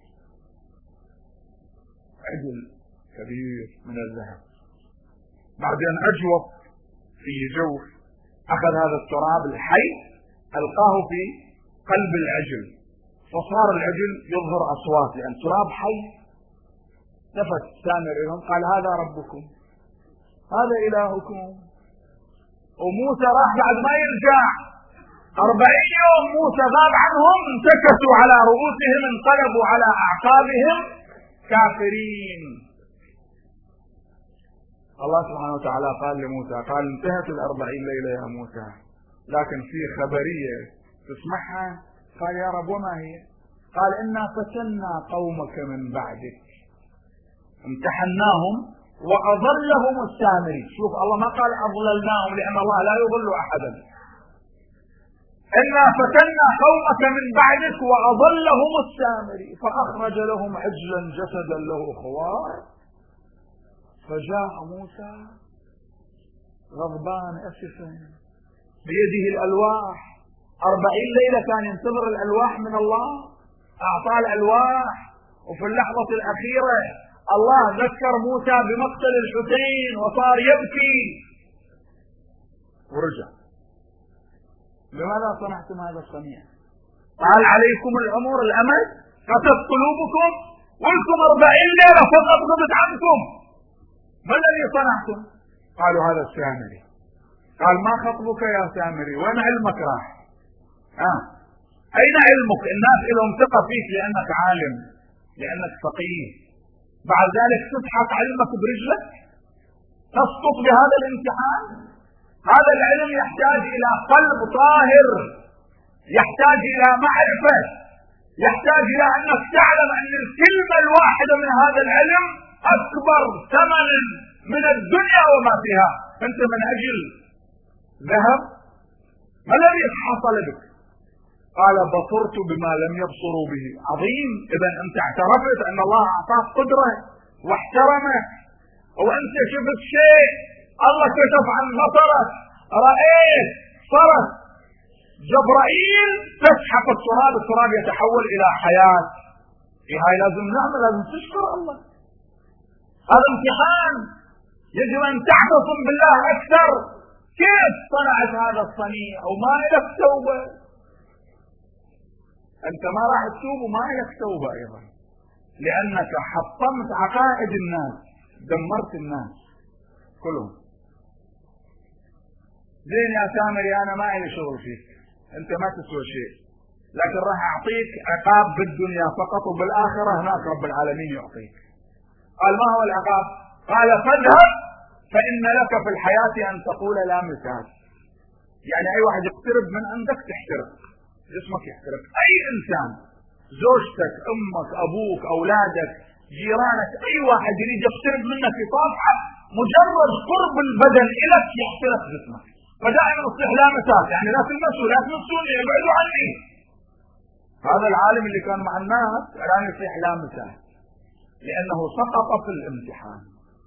عجل كبير من الذهب. بعدين أجوب في جوف، أخذ هذا التراب الحي ألقاه في قلب العجل، فصار العجل يظهر أصوات، لأن يعني تراب حي. نفت السامر إليهم قال هذا ربكم، هذا إلهكم. وموسى راح بعد ما يرجع أربعين يوم، موسى غاب عنهم، انتكسوا على رؤوسهم، انقلبوا على أعقابهم كافرين. الله سبحانه وتعالى قال لموسى، قال انتهت الأربعين ليلة يا موسى، لكن في خبرية تسمعها. قال يا رب وما هي؟ قال إنا فتنا قومك من بعدك، امتحناهم وأضلهم السامري. شوف الله ما قال أضللناهم، لأن الله لا يضل أحدا. إنا فتنا قومك من بعدك وأضلهم السامري، فأخرج لهم عجلا جسدا له خوار، فجاء موسى غضبان أسفا بيده الألواح. أربعين ليلة كان ينتظر الألواح من الله، أعطاه الألواح، وفي اللحظة الأخيرة الله ذكر موسى بمقتل الحسين وصار يبكي ورجع. لماذا صنعتم هذا الصنيع؟ قال عليكم العمر الأمد، قست قلوبكم، ولكم أربعين ليلة فقط غبت عنكم، ما الذي صنعتم؟ قالوا هذا السامري. قال ما خطبك يا سامري؟ وين علمك راح؟ آه. أين علمك؟ الناس لهم ثقة فيك لأنك عالم، لأنك فقيه، بعد ذلك تسحق علمك برجلك، تسقط بهذا الامتحان. هذا العلم يحتاج إلى قلب طاهر، يحتاج إلى معرفة، يحتاج إلى أنك تعلم أن الكلمة الواحدة من هذا العلم أكبر ثمنا من الدنيا وما فيها. أنت من أجل ذهب، ما الذي حصل بك؟ قال بصرت بما لم يبصروا به. عظيم، إذا أنت اعترفت أن الله أعطاك قدرة واحترمك، وأنت شفت شيء الله كشف عن بصرك، رأيت صرت جبرائيل تسحق التراب، التراب يتحول إلى حياة. في هاي لازم نعمل، لازم تشكر الله. هذا امتحان، يجب أن تعتصم بالله أكثر. كيف صنعت هذا الصنيع وما لك توبة؟ أنت ما راح تتوب وما لك توبة أيضا، لأنك حطمت عقائد الناس، دمرت الناس كلهم. زين يا سامري أنا ما لي شغل فيك، أنت ما تسوى شيء، لكن راح أعطيك عقاب بالدنيا فقط، وبالآخرة هناك رب العالمين يعطيك. قال ما هو العقاب؟ قال فاذهب فإن لك في الحياة أن تقول لا مساس. يعني أي واحد يقترب من عندك تحترق، جسمك يحترق. أي إنسان، زوجتك، أمك، أبوك، أولادك، جيرانك، أي واحد يريد يقترب منك في صافحة، مجرد قرب البدن إليك يحترق جسمك. فدائما اصلح لا مساس، يعني لا تلمسوا، لا تمسوني، ابعدوا عني. هذا العالم اللي كان مع الناس الآن يصيح لا مساس، لأنه سقط في الامتحان.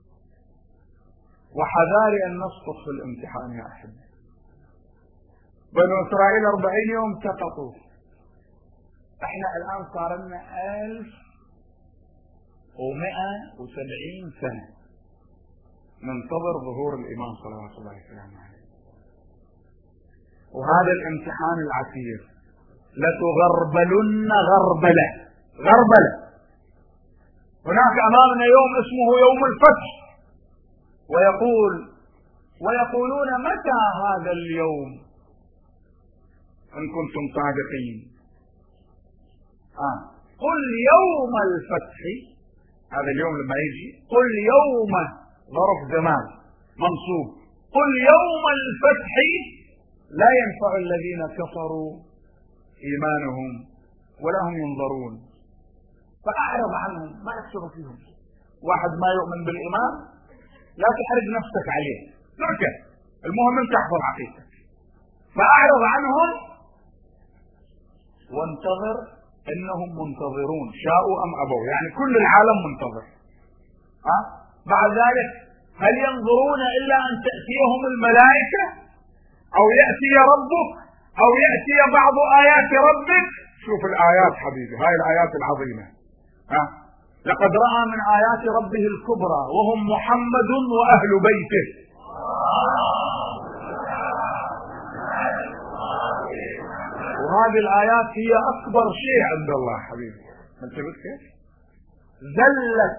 وحذاري أن نسقط في الامتحان يا أحبة. بنو إسرائيل أربعين يوم سقطوا، احنا الآن صار لنا ألف ومئة وسبعين سنة ننتظر ظهور الإمام صلوات الله وسلامه عليه. وهذا الامتحان العسير لتغربلن غربلة غربلة. هناك أمامنا يوم اسمه يوم الفتح، ويقول ويقولون متى هذا اليوم إن كنتم صادقين. آه. قل يوم الفتح، هذا اليوم لما يجي قل يوم ظرف زمان منصوب، قل يوم الفتح لا ينفع الذين كفروا إيمانهم ولا هم ينظرون. فأعرض عنهم، ما يكثر فيهم. واحد ما يؤمن بالإيمان لا تحرج نفسك عليه، تركه، المهم انت تحفظ عقيدتك. فأعرض عنهم وانتظر انهم منتظرون شاءوا ام ابوا، يعني كل العالم منتظر. ها؟ بعد ذلك هل ينظرون الا ان تأتيهم الملائكة او يأتي ربك او يأتي بعض ايات ربك؟ شوف الايات حبيبي، هاي الايات العظيمة. ها؟ لقد رأى من آيات ربه الكبرى وهم محمد وأهل بيته. وهذه الآيات هي أكبر شيء عند الله حبيبي. انتبه كيف؟ ذلت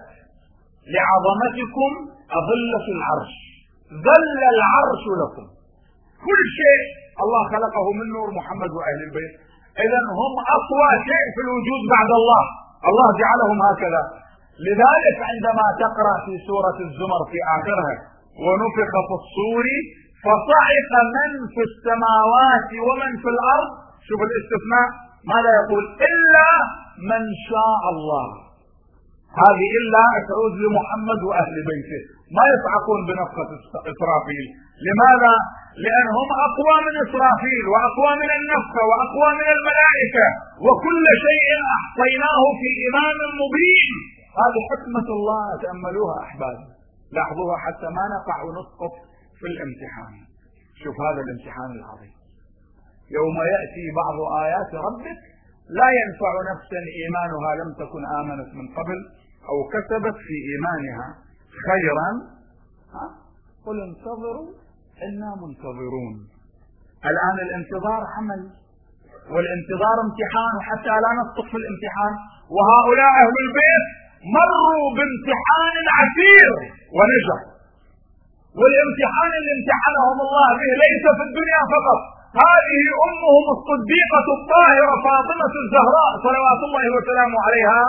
لعظمتكم أظلة العرش، ذل العرش لكم. كل شيء الله خلقه من نور محمد وأهل البيت، إذا هم أقوى شيء في الوجود بعد الله، الله جعلهم هكذا. لذلك عندما تقرأ في سورة الزمر في آخرها ونفخ في الصور فصعق من في السماوات ومن في الأرض، شوف الاستثناء ماذا يقول؟ إلا من شاء الله. هذه إلا تعود لمحمد وأهل بيته، ما يصعقون بنفخة إسرافيل. لماذا؟ لأنهم أقوى من إسرافيل وأقوى من النفخة وأقوى من الملائكة، وكل شيء أحصيناه في إمام مبين. هذه حكمة الله، تأملوها أحبابي، لاحظوها حتى ما نقع ونسقط في الامتحان. شوف هذا الامتحان العظيم، يوم يأتي بعض آيات ربك لا ينفع نفسا إيمانها لم تكن آمنت من قبل أو كسبت في إيمانها خيرا. ها؟ قل انتظروا إنا منتظرون. الآن الانتظار عمل، والانتظار امتحان، حتى لا نسقط في الامتحان. وهؤلاء أهل البيت مروا بامتحان عسير ونجحوا. والامتحان اللي امتحنهم الله به ليس في الدنيا فقط، هذه أمهم الصديقة الطاهرة فاطمة الزهراء صلوات الله وسلامه عليها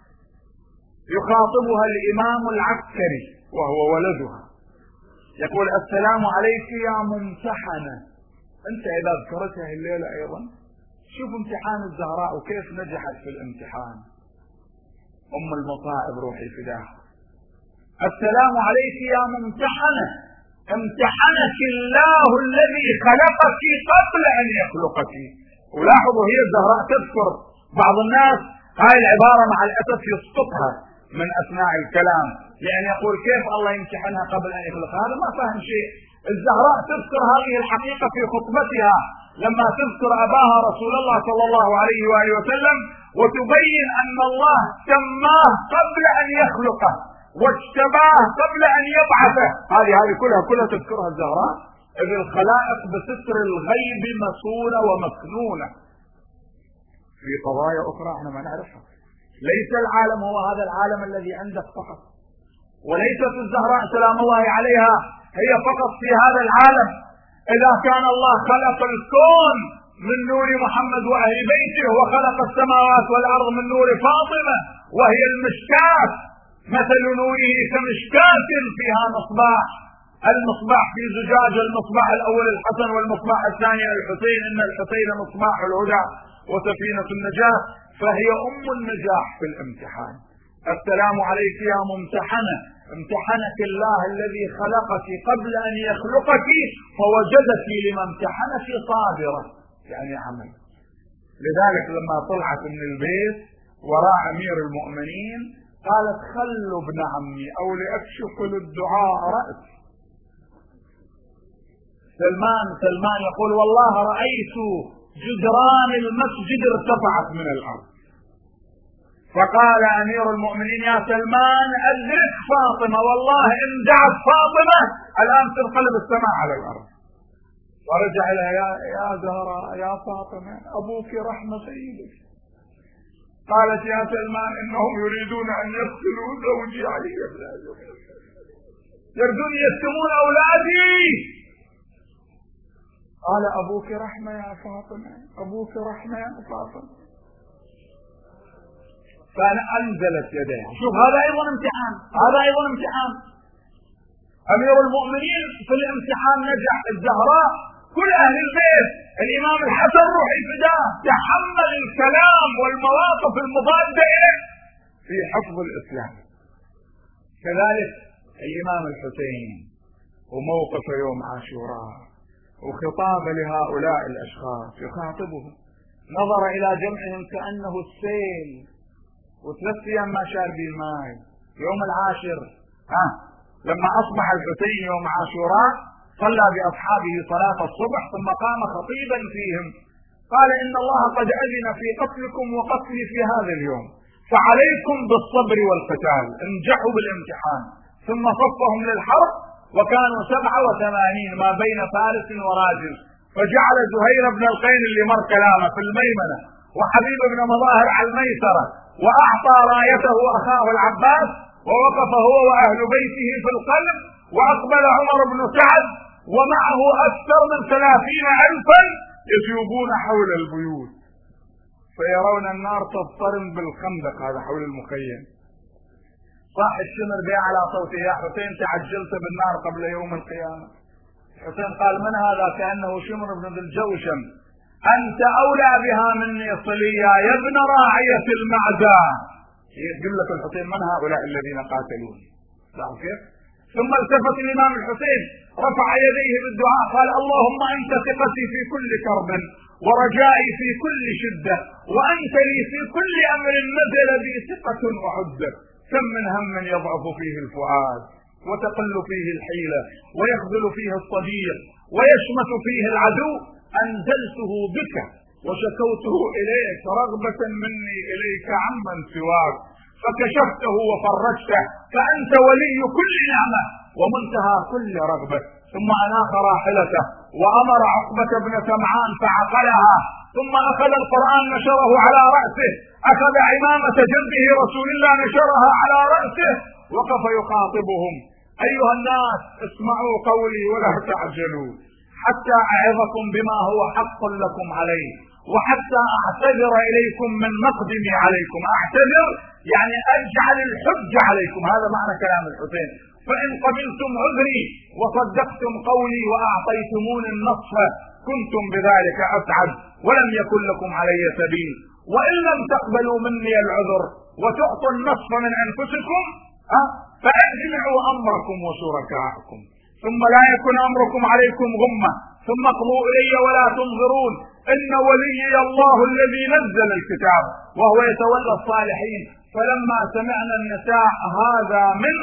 يخاطبها الإمام العسكري وهو ولدها، يقول السلام عليك يا ممتحنة. أنت إذا ذكرتها الليلة أيضا شوف امتحان الزهراء وكيف نجحت في الامتحان. أم المصائب روحي فداها. السلام عليك يا ممتحنة، امتحنك الله الذي خلقك قبل أن يخلقك. ولاحظوا هي الزهراء تذكر، بعض الناس هاي العبارة مع الأسف يسقطها من أثناء الكلام، لأن يقول كيف الله يمتحنها قبل أن يخلقها؟ هذا ما فهم شيء. الزهراء تذكر هذه الحقيقة في خطبتها لما تذكر أباها رسول الله صلى الله عليه وآله وسلم، وتبين أن الله سماه قبل أن يخلقه واجتباه قبل أن يبعثه. هذه هذه كلها كلها تذكرها الزهراء. إذ الخلائق بستر الغيب مسونة ومكنونة في قضايا أخرى احنا ما نعرفها. ليس العالم هو هذا العالم الذي عندك فقط، وليست الزهراء سلام الله عليها هي فقط في هذا العالم. إذا كان الله خلق الكون من نور محمد وأهل بيته، وخلق السماوات والأرض من نور فاطمة وهي المشكاة، مثل نوره كمشكاة فيها مصباح، المصباح في زجاج، المصباح الأول الحسن والمصباح الثاني الحسين، إن الحسين مصباح الهدى وسفينة النجاة، فهي أم النجاح في الامتحان. السلام عليك يا ممتحنة، امتحنك الله الذي خلقك قبل أن يخلقك فوجدك لما امتحنك صابرة، يعني عمل. لذلك لما طلعت من البيت وراء أمير المؤمنين قالت خلوا ابن عمي أو لأكشف للدعاء رأس. سلمان سلمان يقول والله رأيت جدران المسجد ارتفعت من الأرض. فقال أمير المؤمنين يا سلمان أدرك فاطمة، والله إن دعت فاطمة الآن تنقلب السماء على الأرض. ورجع لها يا يا زهراء يا فاطمة أبوك رحمة سيدك. قالت يا سلمان إنهم يريدون أن يقتلوا زوجي علي بن أبي طالب، يريدون يقتلون أولادي. قال أبوك رحمة يا فاطمة، أبوك رحمة يا فاطمة. فأنا أنزلت يديها. شوف هذا أيضا امتحان، هذا أيضا امتحان. أمير المؤمنين في الامتحان نجح. الزهراء كل أهل البيت، الإمام الحسن روح الفداء تحمل الكلام والمواقف المضادة إليه في حفظ الإسلام. كذلك الإمام الحسين وموقف يوم عاشوراء وخطاب لهؤلاء الأشخاص يخاطبهم، نظر إلى جمعهم كأنه السيل، وثلاث أيام ما شاربين الماء. يوم العاشر ها لما أصبح الحسين يوم عاشوراء صلى بأصحابه صلاة الصبح ثم قام خطيبا فيهم قال إن الله قد أذن في قتلكم وقتلي في هذا اليوم، فعليكم بالصبر والقتال، انجحوا بالامتحان. ثم صفهم للحرب وكانوا سبعة وثمانين ما بين فارس وراجل، فجعل زهير بن القين اللي مر كلامه في الميمنة وحبيب بن مظاهر على الميسرة، وأعطى رايته أخاه العباس، ووقف هو وأهل بيته في القلب، وأقبل عمر بن سعد ومعه أكثر من ثلاثين ألفا يثوبون حول البيوت فيرون النار تضطرم بالخندق هذا حول المخيم. صاح الشمر بي على صوته يا حسين تعجلت بالنار قبل يوم القيامة. حسين قال من هذا؟ كأنه شمر بن ذي الجوشن. أنت أولى بها مني صليا يا ابن راعية المعدى. يقول لك الحسين من هؤلاء الذين قاتلون؟ كيف؟ ثم التفت الإمام الحسين رفع يديه بالدعاء قال اللهم أنت ثقتي في كل كرب ورجائي في كل شدة، وأنت لي في كل أمر نزل بي ثقة وعدة. كم من هم يضعف فيه الفؤاد وتقل فيه الحيلة ويخذل فيه الصديق ويشمت فيه العدو، أنزلته بك وشكوته إليك رغبة مني إليك عمن سواك، فكشفته وفرجته، فأنت ولي كل نعمة ومنتهى كل رغبة. ثم أناخ راحلته وأمر عقبة بن سمعان فعقلها، ثم أخذ القرآن نشره على رأسه، أخذ عمامة جنبه رسول الله نشرها على رأسه، وقف يخاطبهم أيها الناس اسمعوا قولي ولا تعجلوا حتى أعظكم بما هو حق لكم عليه، وحتى أعتذر إليكم من مقدمي عليكم. أعتذر يعني أجعل الحج عليكم، هذا معنى كلام الحسين. فإن قبلتم عذري وصدقتم قولي وأعطيتموني النصف كنتم بذلك أسعد ولم يكن لكم علي سبيل، وإن لم تقبلوا مني العذر وتعطوا النصف من أنفسكم فأجمعوا أمركم وشركاءكم، ثم لا يكن أمركم عليكم غمة، ثم اقضوا إلي ولا تنظرون، إن ولي الله الذي نزل الكتاب وهو يتولى الصالحين. فلما سمعنا النساء هذا منه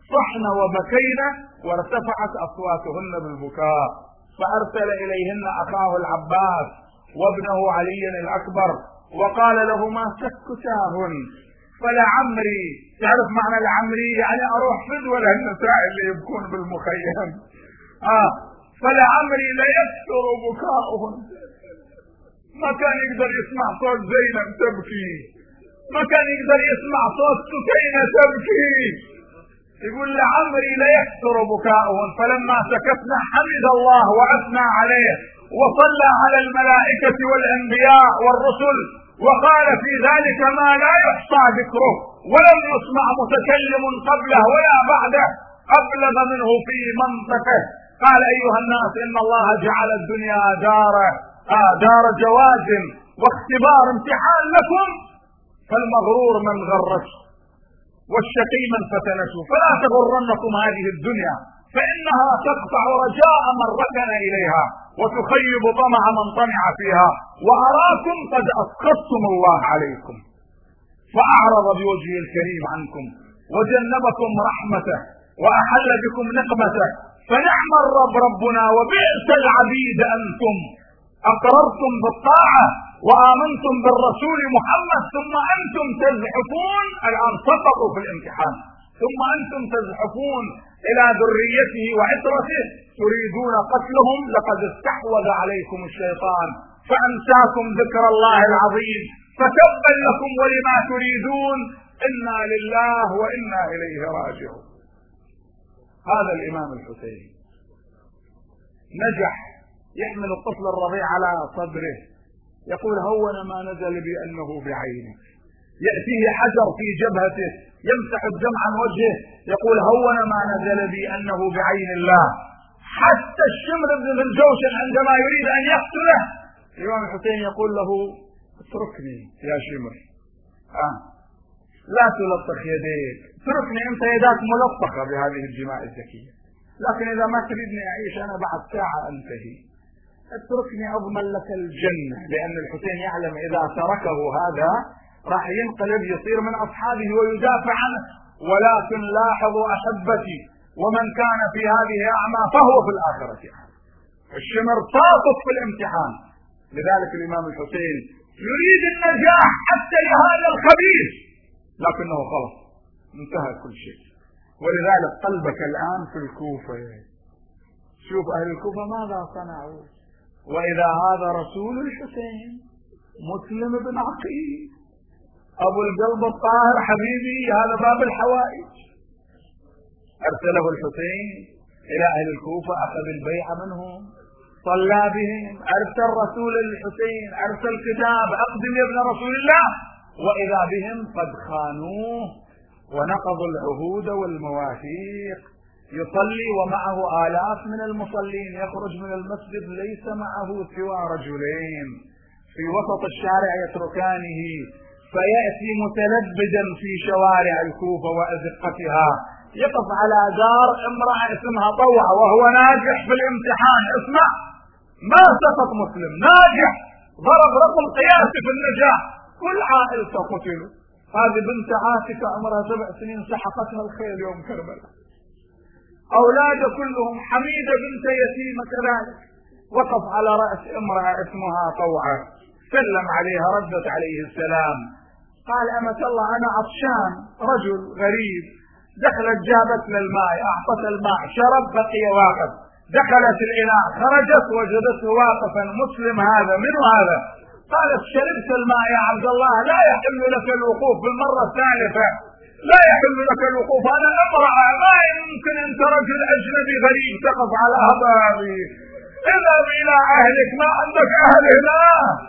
صحن وبكينا وارتفعت أصواتهن بالبكاء، فأرسل إليهن أخاه العباس وابنه علي الأكبر وقال لهما سكتاهن فلعمري، تعرف معنى لعمري؟ يعني أروح فدوى للنساء اللي يبكون بالمخيم. آه فلعمري ليكثر بكاؤهن. ما كان يقدر يسمع صوت زينب تبكي، ما كان يقدر يسمع صوت سكينة تبكي، يقول لعمري ليكثر بكاؤهن. فلما سكتنا حمد الله وأثنى عليه وصلى على الملائكة والأنبياء والرسل وقال في ذلك ما لا يحصى ذكره ولم يسمع متكلم قبله ولا بعده أبلغ منه في منطقه. قال أيها الناس إن الله جعل الدنيا دار آه دار جواز واختبار امتحان لكم، فالمغرور من غرته والشقي من فتنته، فلا تغرنكم هذه الدنيا فإنها تقطع رجاء من ركن إليها وتخيب طمع من طمع فيها، وأراكم قد أسخطتم الله عليكم فأعرض بوجهه الكريم عنكم وجنبكم رحمته وأحل بكم نقمته، فنعم الرب ربنا وبئس العبيد أنتم، أقررتم بالطاعة وآمنتم بالرسول محمد ثم أنتم تزحفون، الآن سقطوا في الامتحان، ثم أنتم تزحفون إلى ذريته وعترته تريدون قتلهم. لقد استحوذ عليكم الشيطان فأنساكم ذكر الله العظيم فتبا لكم ولما تريدون، إنا لله وإنا إليه راجعون. هذا الإمام الحسين نجح يحمل الطفل الرضيع على صدره، يقول هون ما نزل بي أنه بعينه، يأتيه حجر في جبهته يمسح الدمع عن وجهه يقول هون ما نزل بي أنه بعين الله. حتى الشمر بن الجوشن عندما يريد أن يقتله الإمام الحسين يقول له اتركني يا شمر، آه. لا تلطخ يديك، اتركني أنت يداك ملطخة بهذه الجماع الزكية، لكن إذا ما تريدني أعيش أنا بعد ساعة أنتهي، اتركني أضمن لك الجنة. لأن الحسين يعلم إذا تركه هذا راح ينقلب يصير من أصحابه ويدافع عنه. ولكن لاحظوا أحبتي ومن كان في هذه أعمى فهو في الآخرة أعمى. الشمر ساقط في الامتحان، لذلك الإمام الحسين يريد النجاح حتى لهذا الخبيث، لكنه خلص انتهى كل شيء. ولذلك قلبك الآن في الكوفة، شوف أهل الكوفة ماذا صنعوا. وإذا هذا رسول الحسين مسلم بن عقيل أبو القلب الطاهر حبيبي، هذا باب الحوائج. أرسله الحسين إلى أهل الكوفة، أخذ البيعة منهم، صلى بهم، أرسل رسول الحسين، أرسل كتاب أقدم يا ابن رسول الله، وإذا بهم قد خانوه ونقضوا العهود والمواثيق. يصلي ومعه آلاف من المصلين، يخرج من المسجد ليس معه سوى رجلين في وسط الشارع يتركانه، فيأتي متلبدا في شوارع الكوفة وأزقتها، يقف على دار امرأة اسمها طوعة وهو ناجح في الامتحان. اسمع، ما سقط مسلم، ناجح، ضرب رقم قياسي في النجاح، كل عائلته قتلوا. هذه بنت عاتكة عمرها سبع سنين سحقتها الخيل يوم كربلاء، أولاده كلهم، حميدة بنت يتيمة كذلك. وقف على رأس امرأة اسمها طوعة، سلم عليها، ردت عليه السلام، قال أمة الله أنا عطشان. رجل غريب، دخلت جابت للماء، أعطت الماء، شرب، بقي واقف، دخلت الإناء، خرجت وجدته واقفا. مسلم هذا، من هذا؟ قالت شربت الماء يا عبد الله، لا يحل لك الوقوف. بالمرة الثالثة لا يحل لك الوقوف، أنا امرأة، ما يمكن أنت رجل أجنبي غريب تقف على هبابي، اذهب إلى أهلك، ما عندك أهل هنا.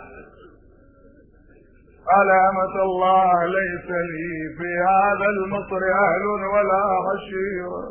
قال أمة الله ليس لي في هذا المصر أهل ولا عشيرة.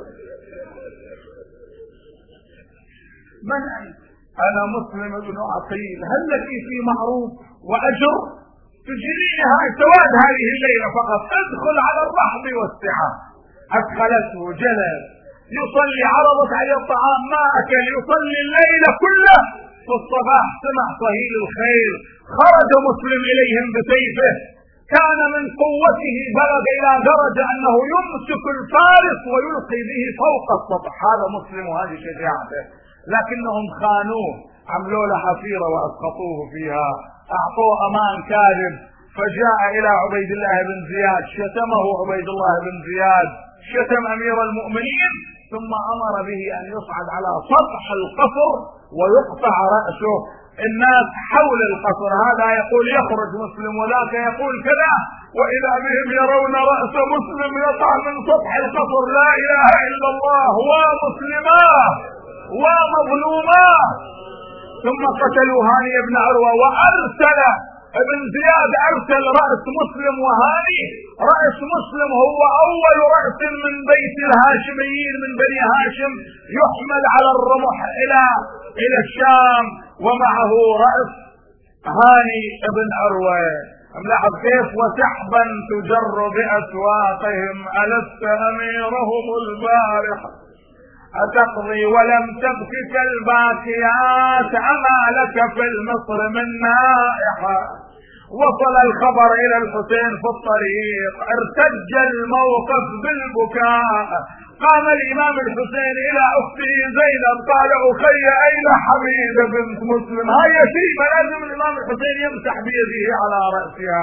من أنت؟ أنا مسلم بن عقيل، هل لك في معروف وأجر؟ تجريني هاي سواد هذه الليلة فقط، ادخل على الرحب والسعة. أدخلته، جلس يصلي، عرضت عليه الطعام ما أكل، يصلي الليل كله. في الصباح سمع صهيل الخيل، خرج مسلم إليهم بسيفه، كان من قوته بلغ إلى درجة أنه يمسك الفارس ويلقي به فوق السطح. هذا مسلم وهذه شجاعته. لكنهم خانوه، عملوا له حفيرة وأسقطوه فيها، أعطوه أمان كاذب، فجاء إلى عبيد الله بن زياد، شتمه عبيد الله بن زياد، شتم أمير المؤمنين، ثم أمر به أن يصعد على سطح القصر ويقطع رأسه. الناس حول القصر، هذا يقول يخرج مسلم وذاك يقول كذا، وإذا بهم يرون رأس مسلم يقع من سطح القصر. لا إله إلا الله، ومسلماه ومظلوماه. ثم قتلوا هاني بن عروة، وأرسل ابن زياد أرسل رأس مسلم وهاني. رأس مسلم هو أول رأس من بيت الهاشميين من بني هاشم يحمل على الرمح إلى إلى الشام، ومعه رأس هاني بن عروة. ملاحظ كيف وسحبا تجر بأسواقهم ألست أميرهم البارح أتقضي ولم تبكك الباكيات أما لك في المصر من نائحة. وصل الخبر إلى الحسين في الطريق، ارتج الموقف بالبكاء. قام الإمام الحسين إلى أخته زينب قال أخي أين حميدة بنت مسلم؟ هاي يتيمة، لازم الإمام الحسين يمسح بيده على رأسها.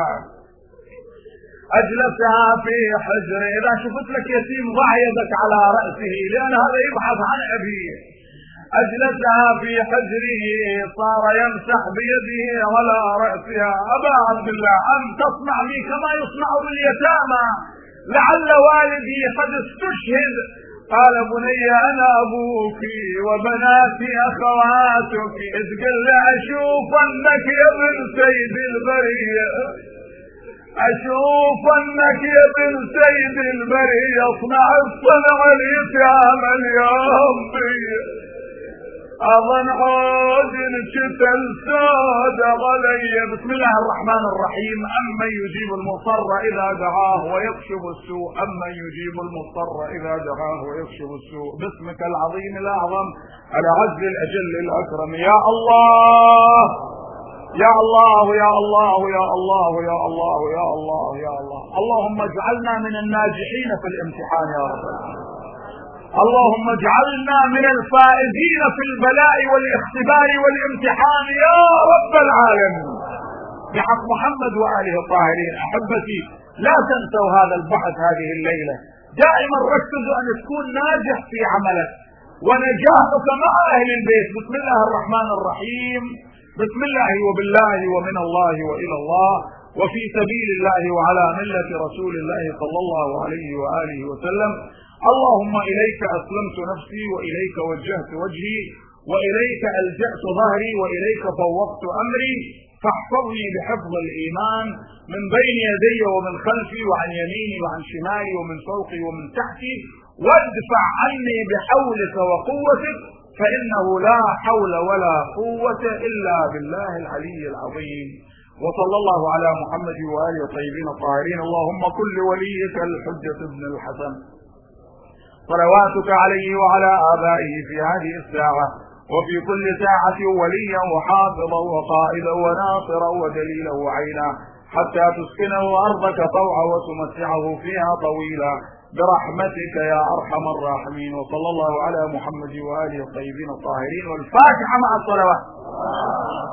أجلسها في حجره. إذا شفت لك يتيم ضع يدك على رأسه، لأن هذا يبحث عن أبيه. أجلسها في حجره، صار يمسح بيده على رأسها. أبا عبد الله أن تصنع بي كما يصنع باليتامى، لعل والدي قد استشهد. قال بني أنا أبوك وبناتي أخواتك، إذ قل أشوفنك يا ابن سيد البرية، أشوفنك يا ابن سيد البرية، اصنع الصنع اليتامى اليوم بي. أظن عود شتل سود علي. بسم الله الرحمن الرحيم. أمن يجيب المضطر إذا دعاه ويكشف السوء، أمن يجيب المضطر إذا دعاه ويكشف السوء، باسمك العظيم الأعظم العز الأجل الأكرم. يا الله يا الله يا الله يا الله يا الله يا الله يا الله. اللهم اجعلنا من الناجحين في الامتحان يا رب. اللهم اجعلنا من الفائزين في البلاء والاختبار والامتحان يا رب العالمين. بحق محمد وآله الطاهرين. أحبتي لا تنسوا هذا البحث هذه الليلة. دائما ركزوا أن تكون ناجح في عملك ونجاحك مع أهل البيت. بسم الله الرحمن الرحيم. بسم الله وبالله ومن الله وإلى الله وفي سبيل الله وعلى ملة رسول الله صلى الله عليه وآله وسلم. اللهم إليك أسلمت نفسي وإليك وجهت وجهي وإليك ألجأت ظهري وإليك فوضت أمري، فاحفظني بحفظ الإيمان من بين يدي ومن خلفي وعن يميني وعن شمالي ومن فوقي ومن تحتي، وادفع عني بحولك وقوتك، فإنه لا حول ولا قوة إلا بالله العلي العظيم. وصلى الله على محمد وآله الطيبين الطاهرين. اللهم كن لوليك الحجة ابن الحسن صلواتك عليه وعلى آبائه في هذه الساعة وفي كل ساعة وليا وحافظا وقائدا وناصرا ودليلا وعينا، حتى تسكنه أرضك طوعا وتمتعه فيها طويلا برحمتك يا أرحم الراحمين. وصلى الله على محمد وآله الطيبين الطاهرين. والفاتحة مع الصلوات.